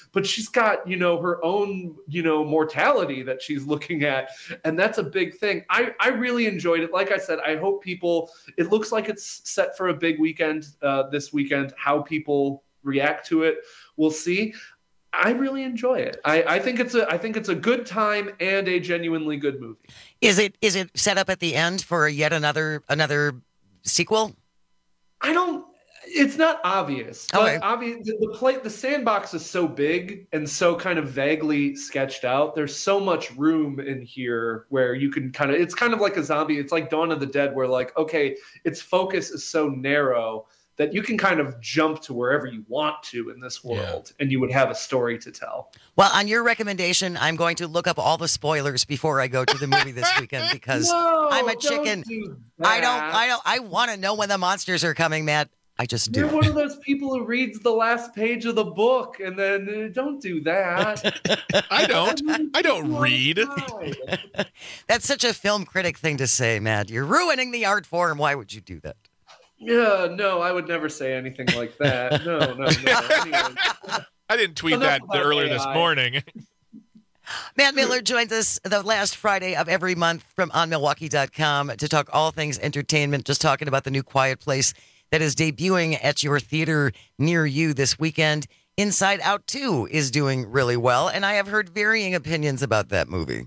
but she's got, you know, her own, you know, mortality that she's looking at. And that's a big thing. I, I really enjoyed it. Like I said, I hope people, it looks like it's set for a big weekend uh, this weekend. How people react to it, we'll see. I really enjoy it. I, I think it's a I think it's a good time and a genuinely good movie. Is it is it set up at the end for yet another another sequel? I don't. It's not obvious. Okay. But obvious, the, the play, the sandbox is so big and so kind of vaguely sketched out. There's so much room in here where you can kind of. It's kind of like a zombie. It's like Dawn of the Dead, where like okay, its focus is so narrow that you can kind of jump to wherever you want to in this world, yeah. and you would have a story to tell. Well, on your recommendation, I'm going to look up all the spoilers before I go to the movie this weekend because no, I'm a chicken. Don't do I don't. I don't. I want to know when the monsters are coming, Matt. I just do. You're one of those people who reads the last page of the book and then uh, don't do that. I don't. I don't read. That's such a film critic thing to say, Matt. You're ruining the art form. Why would you do that? Yeah, no, I would never say anything like that. No, no, no. Anyway. I didn't tweet Enough that earlier A I. this morning. Matt Miller joins us the last Friday of every month from on milwaukee dot com to talk all things entertainment, just talking about the new Quiet Place that is debuting at your theater near you this weekend. Inside Out two is doing really well, and I have heard varying opinions about that movie.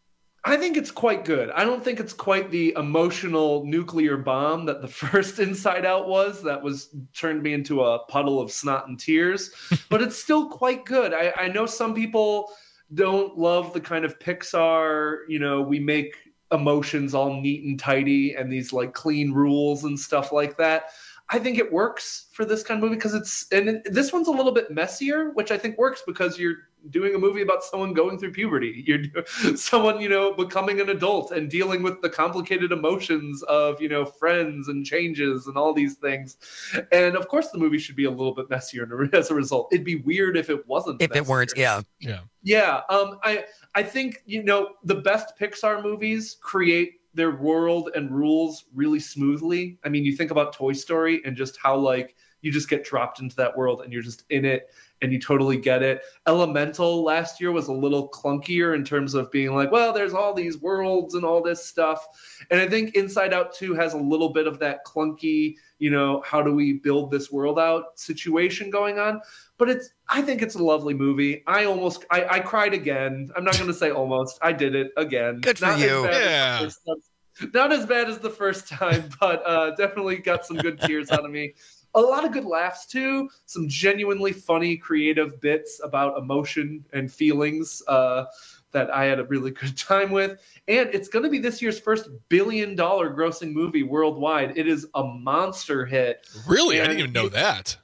I think it's quite good. I don't think it's quite the emotional nuclear bomb that the first Inside Out was. That was turned me into a puddle of snot and tears, but it's still quite good. I, I know some people don't love the kind of Pixar, you know, we make emotions all neat and tidy and these like clean rules and stuff like that. I think it works for this kind of movie because it's, and it, this one's a little bit messier, which I think works because you're doing a movie about someone going through puberty. You're someone, you know, becoming an adult and dealing with the complicated emotions of, you know, friends and changes and all these things. And of course the movie should be a little bit messier as a result. It'd be weird if it wasn't. If messier. it weren't, yeah. Yeah. Yeah. Um, I, I think, you know, the best Pixar movies create their world and rules really smoothly. I mean, you think about Toy Story and just how like you just get dropped into that world and you're just in it and you totally get it. Elemental last year was a little clunkier in terms of being like, well, there's all these worlds and all this stuff. And I think Inside Out two has a little bit of that clunky, you know, how do we build this world out situation going on. But it's, I think it's a lovely movie. I almost, I, I cried again. I'm not going to say almost. I did it again. Good for not you. Yeah. As not as bad as the first time, but uh, definitely got some good tears out of me. A lot of good laughs, too. Some genuinely funny, creative bits about emotion and feelings uh, that I had a really good time with. And it's going to be this year's first billion-dollar grossing movie worldwide. It is a monster hit. Really? And I didn't even know it, that.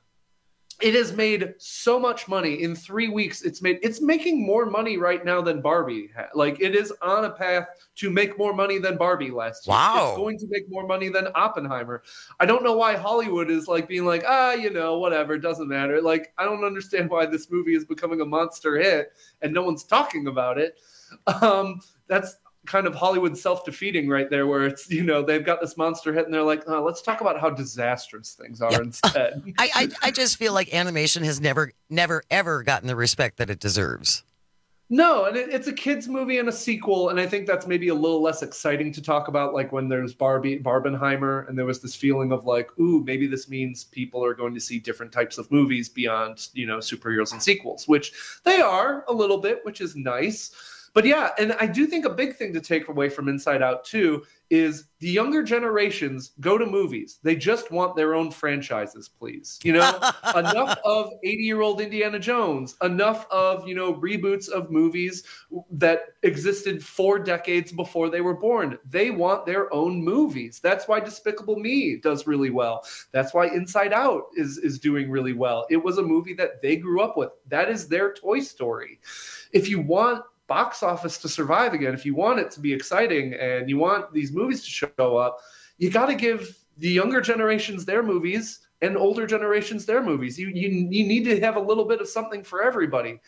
It has made so much money in three weeks. It's made it's making more money right now than Barbie. Like it is on a path to make more money than Barbie last year. Wow. It's going to make more money than Oppenheimer. I don't know why Hollywood is like being like, ah, you know, whatever, it doesn't matter. Like I don't understand why this movie is becoming a monster hit and no one's talking about it. Um, that's kind of Hollywood self-defeating right there, where it's, you know, they've got this monster hit and they're like, oh, let's talk about how disastrous things are yeah. instead. I, I I just feel like animation has never, never, ever gotten the respect that it deserves. No, and it, it's a kid's movie and a sequel, and I think that's maybe a little less exciting to talk about, like when there's Barbie, Barbenheimer, and there was this feeling of like, ooh, maybe this means people are going to see different types of movies beyond, you know, superheroes and sequels, which they are a little bit, which is nice. But yeah, and I do think a big thing to take away from Inside Out too is the younger generations go to movies. They just want their own franchises, please. You know, enough of eighty-year-old Indiana Jones, enough of, you know, reboots of movies that existed four decades before they were born. They want their own movies. That's why Despicable Me does really well. That's why Inside Out is, is doing really well. It was a movie that they grew up with. That is their Toy Story. If you want box office to survive again, if you want it to be exciting and you want these movies to show up, you got to give the younger generations their movies and older generations their movies. You, you you need to have a little bit of something for everybody.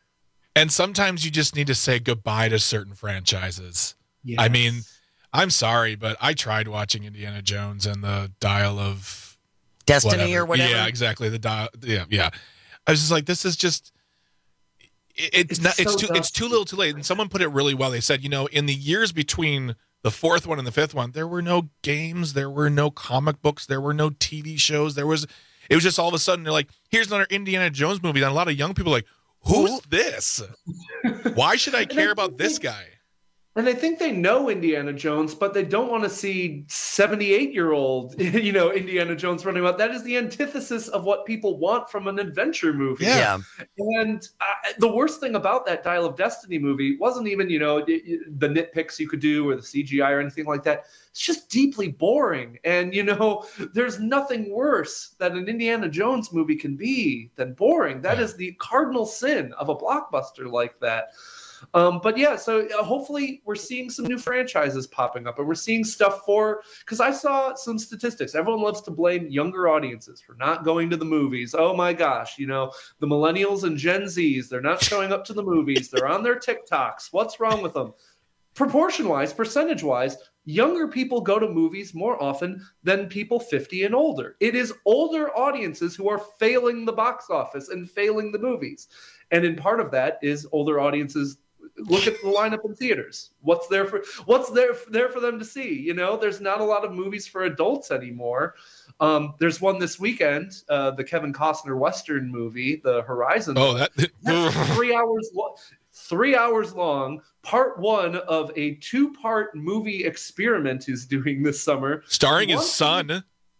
And sometimes you just need to say goodbye to certain franchises. Yes. I mean, I'm sorry, but I tried watching Indiana Jones and the Dial of Destiny whatever. or whatever. Yeah, exactly. The dial. Yeah, yeah. I was just like, this is just. it, it's, It's not. It's so too. dumb. It's too little, too late. And someone put it really well. They said, you know, in the years between the fourth one and the fifth one, there were no games, there were no comic books, there were no T V shows. There was. It was just all of a sudden they're like, here's another Indiana Jones movie. And a lot of young people are like, who's this? Why should I care about this guy? And I think they know Indiana Jones, but they don't want to see seventy-eight-year-old, you know, Indiana Jones running about. That is the antithesis of what people want from an adventure movie. Yeah. And uh, the worst thing about that Dial of Destiny movie wasn't even, you know, the nitpicks you could do or the C G I or anything like that. It's just deeply boring. And, you know, there's nothing worse that an Indiana Jones movie can be than boring. That is the cardinal sin of a blockbuster like that. Um, but yeah, so uh, hopefully we're seeing some new franchises popping up, and we're seeing stuff for, because I saw some statistics. Everyone loves to blame younger audiences for not going to the movies. Oh my gosh, you know, the millennials and Gen Zs, they're not showing up to the movies. They're on their TikToks. What's wrong with them? Proportion-wise, percentage-wise, younger people go to movies more often than people fifty and older. It is older audiences who are failing the box office and failing the movies. And in part of that is older audiences look at the lineup in theaters. What's there for what's there there for them to see? You know, there's not a lot of movies for adults anymore. Um, there's one this weekend, uh, the Kevin Costner Western movie, The Horizon. Oh, that That's three hours long. Three hours long, part one of a two-part movie experiment he's doing this summer. Starring his One- son.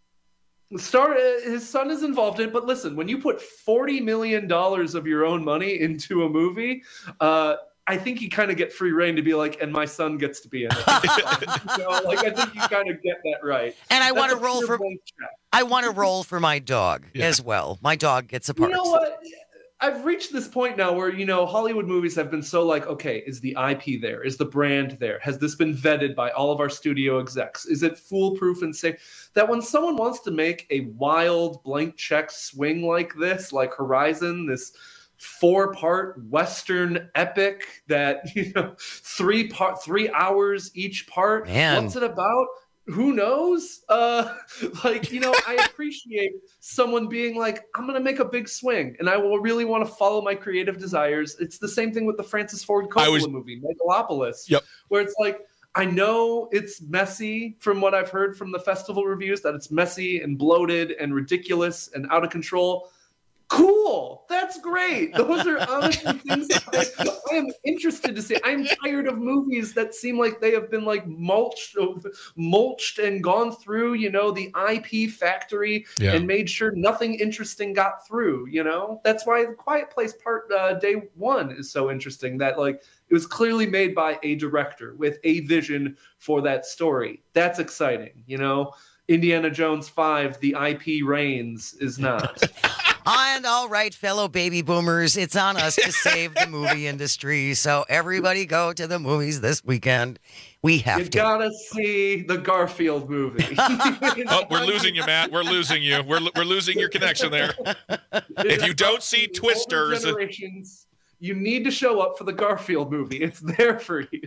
Star, his son is involved in it, but listen, when you put forty million dollars of your own money into a movie, uh, I think you kind of get free reign to be like, and my son gets to be in it. You know, like, I think you kind of get that right. And I want to That's a roll pure for blank check. I want to roll for my dog Yeah. as well. My dog gets a part. You know what? I've reached this point now where, you know, Hollywood movies have been so like, okay, is the I P there? Is the brand there? Has this been vetted by all of our studio execs? Is it foolproof and safe? That when someone wants to make a wild blank check swing like this, like Horizon, this four-part Western epic that, you know, three part, three hours each part. Man. What's it about? Who knows? Uh, like, you know, I appreciate someone being like, I'm going to make a big swing and I will really want to follow my creative desires. It's the same thing with the Francis Ford Coppola was- movie, Megalopolis, Yep. where it's like, I know it's messy from what I've heard from the festival reviews, that it's messy and bloated and ridiculous and out of control. Cool. That's great. Those are honestly things that I, I am interested to see. I'm tired of movies that seem like they have been like mulched, mulched and gone through, you know, the I P factory Yeah. and made sure nothing interesting got through, you know? That's why The Quiet Place part uh, day one is so interesting, that like it was clearly made by a director with a vision for that story. That's exciting, you know? Indiana Jones five, the I P reigns, is not. And all right, fellow baby boomers, it's on us to save the movie industry. So everybody go to the movies this weekend. We have You to. gotta see the Garfield movie. Oh, we're losing you, Matt. We're losing you. We're we're losing your connection there. If you don't see Older Twisters, generations, you need to show up for the Garfield movie. It's there for you.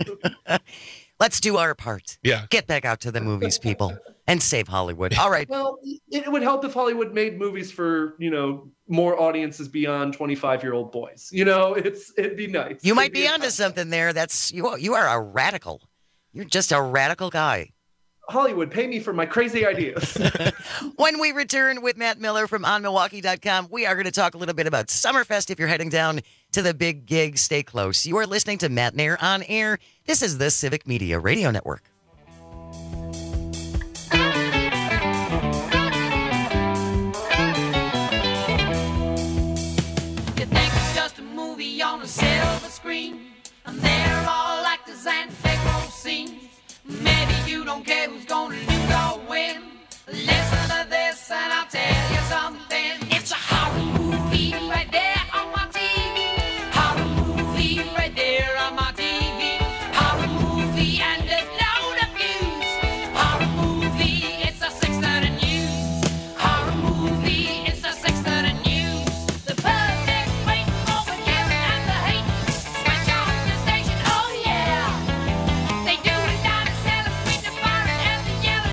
Let's do our part. Yeah. Get back out to the movies, people, and save Hollywood. All right. Well, it would help if Hollywood made movies for, you know, more audiences beyond twenty-five-year-old boys. You know, it's it'd be nice. You It'd might be a- onto something there. That's you. You are a radical. You're just a radical guy. Hollywood, pay me for my crazy ideas. When we return with Matt Miller from on milwaukee dot com, we are going to talk a little bit about Summerfest. If you're heading down to the big gig, stay close. You are listening to Matt Nair on Air. This is the Civic Media Radio Network. You think it's just a movie on a silver screen, and they're all actors and fake old scenes. Maybe you don't care who's gonna lose or win. Listen to this and I'll tell you something. It's a horror movie right there on my T V. Horror movie right there on my T V. Horror movie and there's no diffuse. Horror movie, it's a six thirty news. Horror movie, it's a six thirty news. The public's waiting for the killing and the hate. Switch on the station, oh yeah. They do it down in Salem, Queen, the Byron, and the Yellow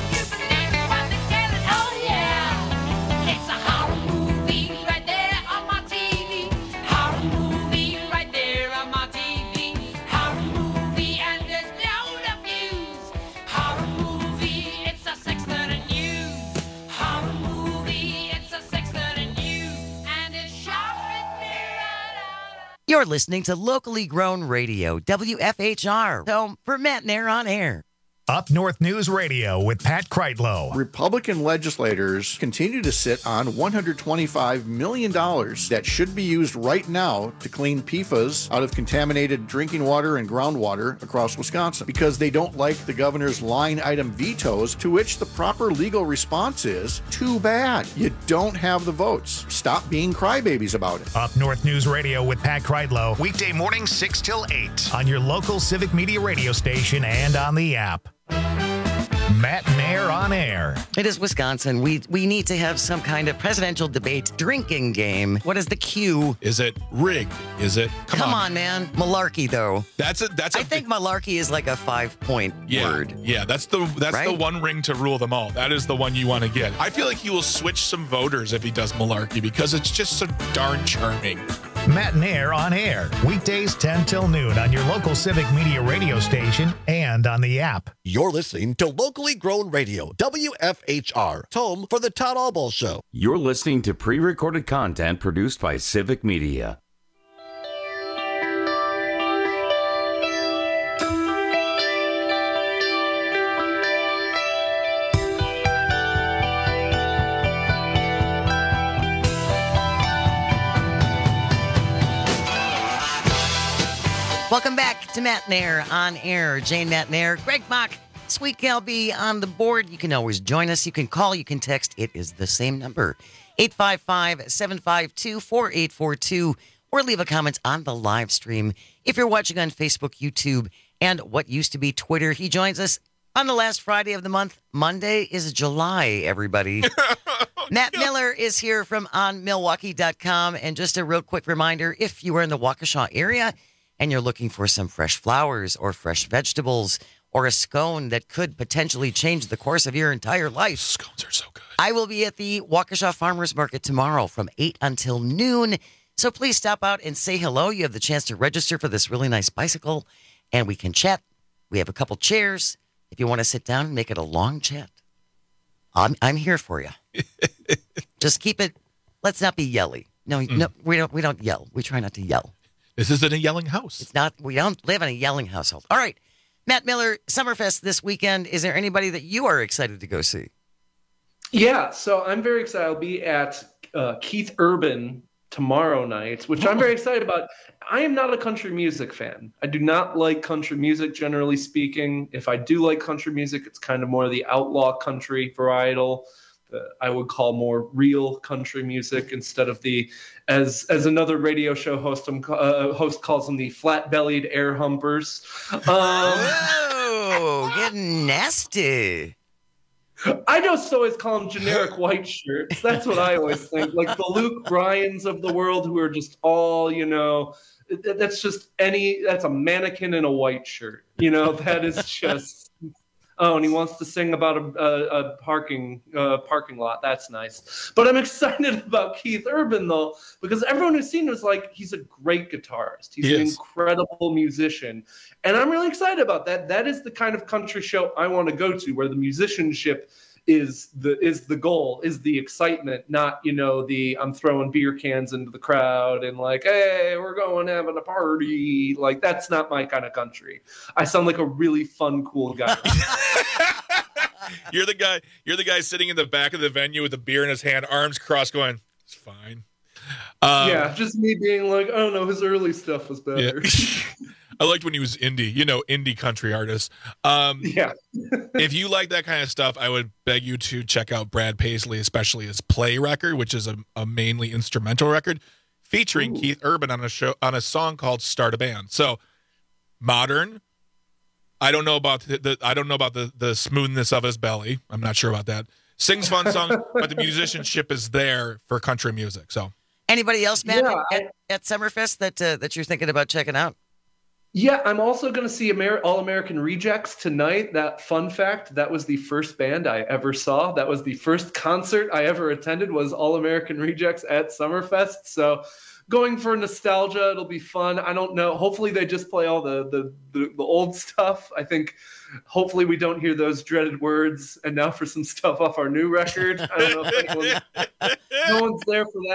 You're listening to locally grown radio, W F H R, home for Matt Nair on air. Up North News Radio with Pat Kreitlow. Republican legislators continue to sit on one hundred twenty-five million dollars that should be used right now to clean P F A S out of contaminated drinking water and groundwater across Wisconsin because they don't like the governor's line item vetoes, to which the proper legal response is, too bad. You don't have the votes. Stop being crybabies about it. Up North News Radio with Pat Kreitlow. Weekday mornings six till eight on your local Civic Media radio station and on the app. Matt Nair on air. It is Wisconsin. We we need to have some kind of presidential debate drinking game. What is the cue? Is it rigged? Is it? Come, come on. on, man. Malarkey, though. That's a. That's. A, I think malarkey is like a five-point yeah, word. Yeah, that's the that's right? the one ring to rule them all. That is the one you want to get. I feel like he will switch some voters if he does malarkey because it's just so darn charming. Matt Nair on air. Weekdays ten till noon on your local Civic Media radio station and on the app. You're listening to locally grown radio, W F H R, home for the Todd Allball Show. You're listening to pre-recorded content produced by Civic Media. Welcome back to Matt Nair on air. Jane Matt Nair, Greg Mock, Sweet Gal B on the board. You can always join us. You can call, you can text. It is the same number, eight five five, seven five two, four eight four two, or leave a comment on the live stream. If you're watching on Facebook, YouTube, and what used to be Twitter, he joins us on the last Friday of the month. Monday is July, everybody. Matt Miller is here from on milwaukee dot com. And just a real quick reminder, if you are in the Waukesha area and you're looking for some fresh flowers or fresh vegetables or a scone that could potentially change the course of your entire life. Scones are so good. I will be at the Waukesha Farmers Market tomorrow from eight until noon. So please stop out and say hello. You have the chance to register for this really nice bicycle, and we can chat. We have a couple chairs. If you want to sit down and make it a long chat, I'm I'm here for you. Just keep it. Let's not be yelly. No, mm. no, we don't. We don't yell. We try not to yell. This isn't a yelling house. It's not. We don't live in a yelling household. All right. Matt Miller, Summerfest this weekend. Is there anybody that you are excited to go see? Yeah, so I'm very excited. I'll be at uh, Keith Urban tomorrow night, which I'm very excited about. I am not a country music fan. I do not like country music, generally speaking. If I do like country music, it's kind of more the outlaw country varietal. Uh, I would call more real country music instead of the, as as another radio show host um, uh, host calls them, the flat-bellied air humpers. Um, Whoa, getting nasty. I just always call them generic white shirts. That's what I always think. Like the Luke Bryans of the world, who are just all, you know, that's just any, that's a mannequin in a white shirt. You know, that is just... Oh, and he wants to sing about a, a, a parking uh, parking lot. That's nice. But I'm excited about Keith Urban, though, because everyone who's seen him is like, he's a great guitarist. He's he an is. incredible musician. And I'm really excited about that. That is the kind of country show I want to go to, where the musicianship is the is the goal, is the excitement, not, you know, the I'm throwing beer cans into the crowd and like, hey, we're going having a party. Like, that's not my kind of country. I sound like a really fun, cool guy. You're the guy. You're the guy sitting in the back of the venue with a beer in his hand, arms crossed, going, "It's fine." Um, yeah, just me being like, "Oh no, his early stuff was better." Yeah. I liked when he was indie, you know, indie country artist. Um, yeah. If you like that kind of stuff, I would beg you to check out Brad Paisley, especially his Play record, which is a, a mainly instrumental record featuring Ooh. Keith Urban on a show on a song called "Start a Band." So modern. I don't know about the, the I don't know about the the smoothness of his belly. I'm not sure about that. Sings fun song, but the musicianship is there for country music. So, anybody else, Matt, yeah, at, I, at Summerfest that uh, that you're thinking about checking out? Yeah, I'm also going to see Amer- All American Rejects tonight. That fun fact, that was the first band I ever saw. That was the first concert I ever attended, was All American Rejects at Summerfest. So going for nostalgia, it'll be fun. I don't know. Hopefully they just play all the the, the, the old stuff. I think hopefully we don't hear those dreaded words. And now for some stuff off our new record. I don't know if anyone, no one's there for that.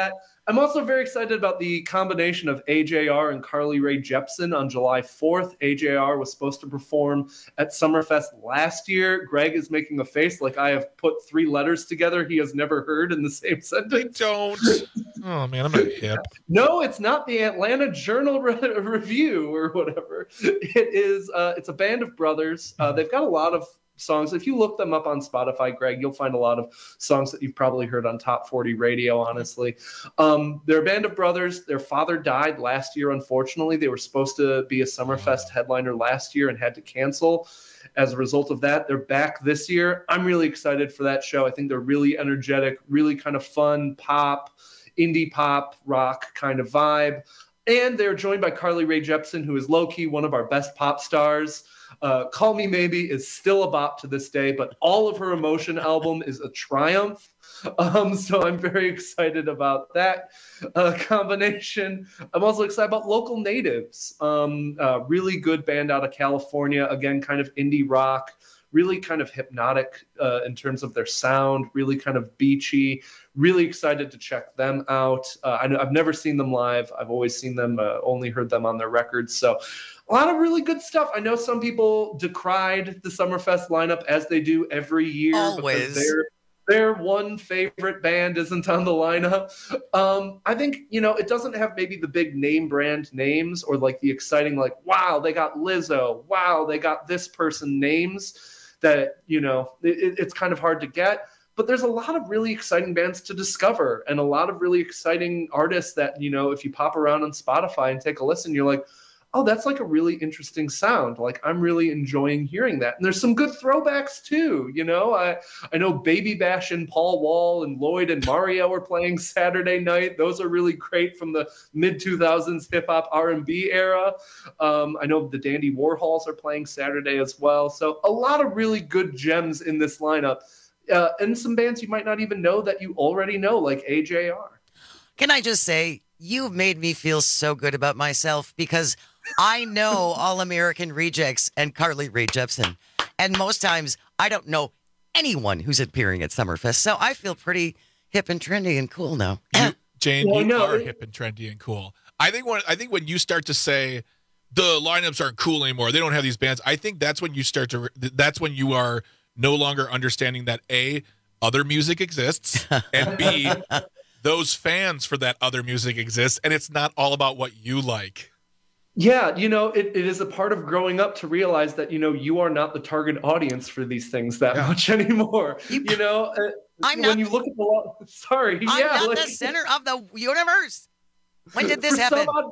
I'm also very excited about the combination of A J R and Carly Rae Jepsen on July fourth. A J R was supposed to perform at Summerfest last year. Greg is making a face like I have put three letters together he has never heard in the same sentence. Don't. Oh, man, I'm not hip. No, it's not the Atlanta Journal Re- Review or whatever. It is. Uh, it's a band of brothers. Uh, they've got a lot of songs. If you look them up on Spotify, Greg, you'll find a lot of songs that you've probably heard on Top forty Radio, honestly. Um, they're a band of brothers. Their father died last year, unfortunately. They were supposed to be a Summerfest headliner last year and had to cancel. As a result of that, they're back this year. I'm really excited for that show. I think they're really energetic, really kind of fun pop, indie pop, rock kind of vibe. And they're joined by Carly Rae Jepsen, who is low-key one of our best pop stars. Uh, Call Me Maybe is still a bop to this day, but all of her Emotion album is a triumph. Um, so I'm very excited about that uh, combination. I'm also excited about Local Natives, um, uh, really good band out of California. Again, kind of indie rock, really kind of hypnotic uh, in terms of their sound, really kind of beachy. Really excited to check them out. Uh, I know, I've never seen them live. I've always seen them, uh, only heard them on their records. So a lot of really good stuff. I know some people decried the Summerfest lineup, as they do every year. Always. Because their, their one favorite band isn't on the lineup. Um, I think, you know, it doesn't have maybe the big name brand names or like the exciting, like, wow, they got Lizzo. Wow, they got this person names that, you know, it, it's kind of hard to get. But there's a lot of really exciting bands to discover and a lot of really exciting artists that, you know, if you pop around on Spotify and take a listen, you're like, oh, that's like a really interesting sound. Like, I'm really enjoying hearing that. And there's some good throwbacks too. You know, I, I know Baby Bash and Paul Wall and Lloyd and Mario are playing Saturday night. Those are really great from the mid two thousands hip hop R and B era. Um, I know the Dandy Warhols are playing Saturday as well. So a lot of really good gems in this lineup. Uh, and some bands you might not even know that you already know, like A J R. Can I just say, you've made me feel so good about myself because I know All American Rejects and Carly Rae Jepsen. And most times I don't know anyone who's appearing at Summerfest. So I feel pretty hip and trendy and cool now. You, Jane, Well, you no, are it- hip and trendy and cool. I think when I think when you start to say the lineups aren't cool anymore, they don't have these bands, I think that's when you start to that's when you are no longer understanding that A, other music exists, and B, those fans for that other music exists, and it's not all about what you like. Yeah, you know, it, it is a part of growing up to realize that, you know, you are not the target audience for these things that Yeah. much anymore. You, you know, uh, I'm when not- you look at the law, sorry, I'm yeah, not like, the center of the universe. When did this for happen? some odd-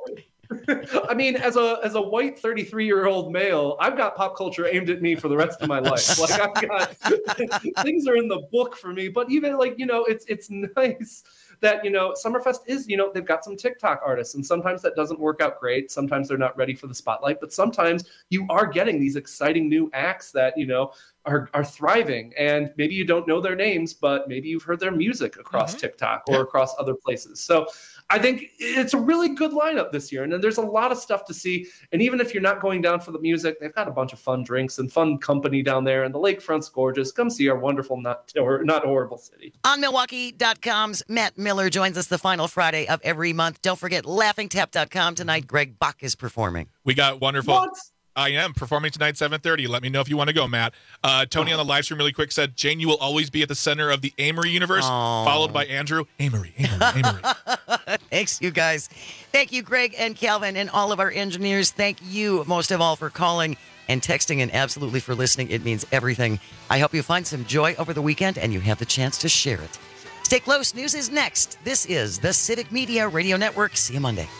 I mean, as a as a white thirty-three year old male, I've got pop culture aimed at me for the rest of my life. Like I've got things are in the book for me. But even like, you know, it's it's nice that, you know, Summerfest is, you know, they've got some TikTok artists, and sometimes that doesn't work out great. Sometimes they're not ready for the spotlight, but sometimes you are getting these exciting new acts that, you know, are are thriving. And maybe you don't know their names, but maybe you've heard their music across Mm-hmm. TikTok or across other places. So I think it's a really good lineup this year. And then there's a lot of stuff to see. And even if you're not going down for the music, they've got a bunch of fun drinks and fun company down there. And the lakefront's gorgeous. Come see our wonderful, not, or not horrible city. On Milwaukee dot com's Matt Miller joins us the final Friday of every month. Don't forget laughing tap dot com tonight. Greg Bach is performing. We got wonderful. What? I am performing tonight, seven thirty. Let me know if you want to go, Matt. Uh, Tony on the live stream really quick said, Jane, you will always be at the center of the Amory universe, Aw. followed by Andrew. Amory, Amory, Amory. Thanks, you guys. Thank you, Greg and Calvin, and all of our engineers. Thank you, most of all, for calling and texting, and absolutely for listening. It means everything. I hope you find some joy over the weekend and you have the chance to share it. Stay close. News is next. This is the Civic Media Radio Network. See you Monday.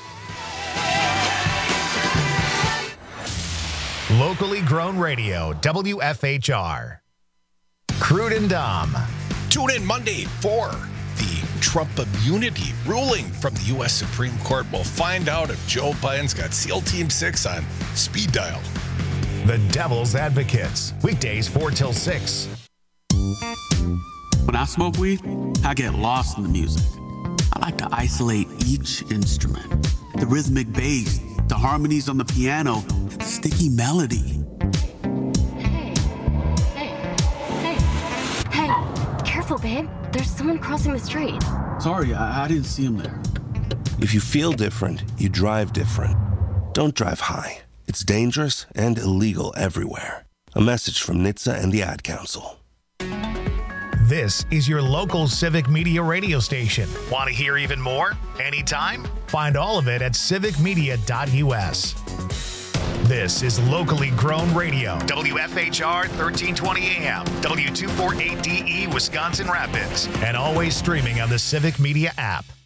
Locally grown radio, W F H R. Crude and Dom. Tune in Monday for the Trump immunity ruling from the U S Supreme Court. We'll find out if Joe Biden's got SEAL Team six on speed dial. The Devil's Advocates. Weekdays four till six. When I smoke weed, I get lost in the music. I like to isolate each instrument. The rhythmic bass, the harmonies on the piano, the sticky melody. Hey, careful, babe. There's someone crossing the street. Sorry, I, I didn't see him there. If you feel different, you drive different. Don't drive high. It's dangerous and illegal everywhere. A message from N H T S A and the Ad Council. This is your local Civic Media radio station. Want to hear even more? Anytime? Find all of it at civic media dot U S. This is locally grown radio. W F H R thirteen twenty A M, W two forty-eight D E, Wisconsin Rapids, and always streaming on the Civic Media app.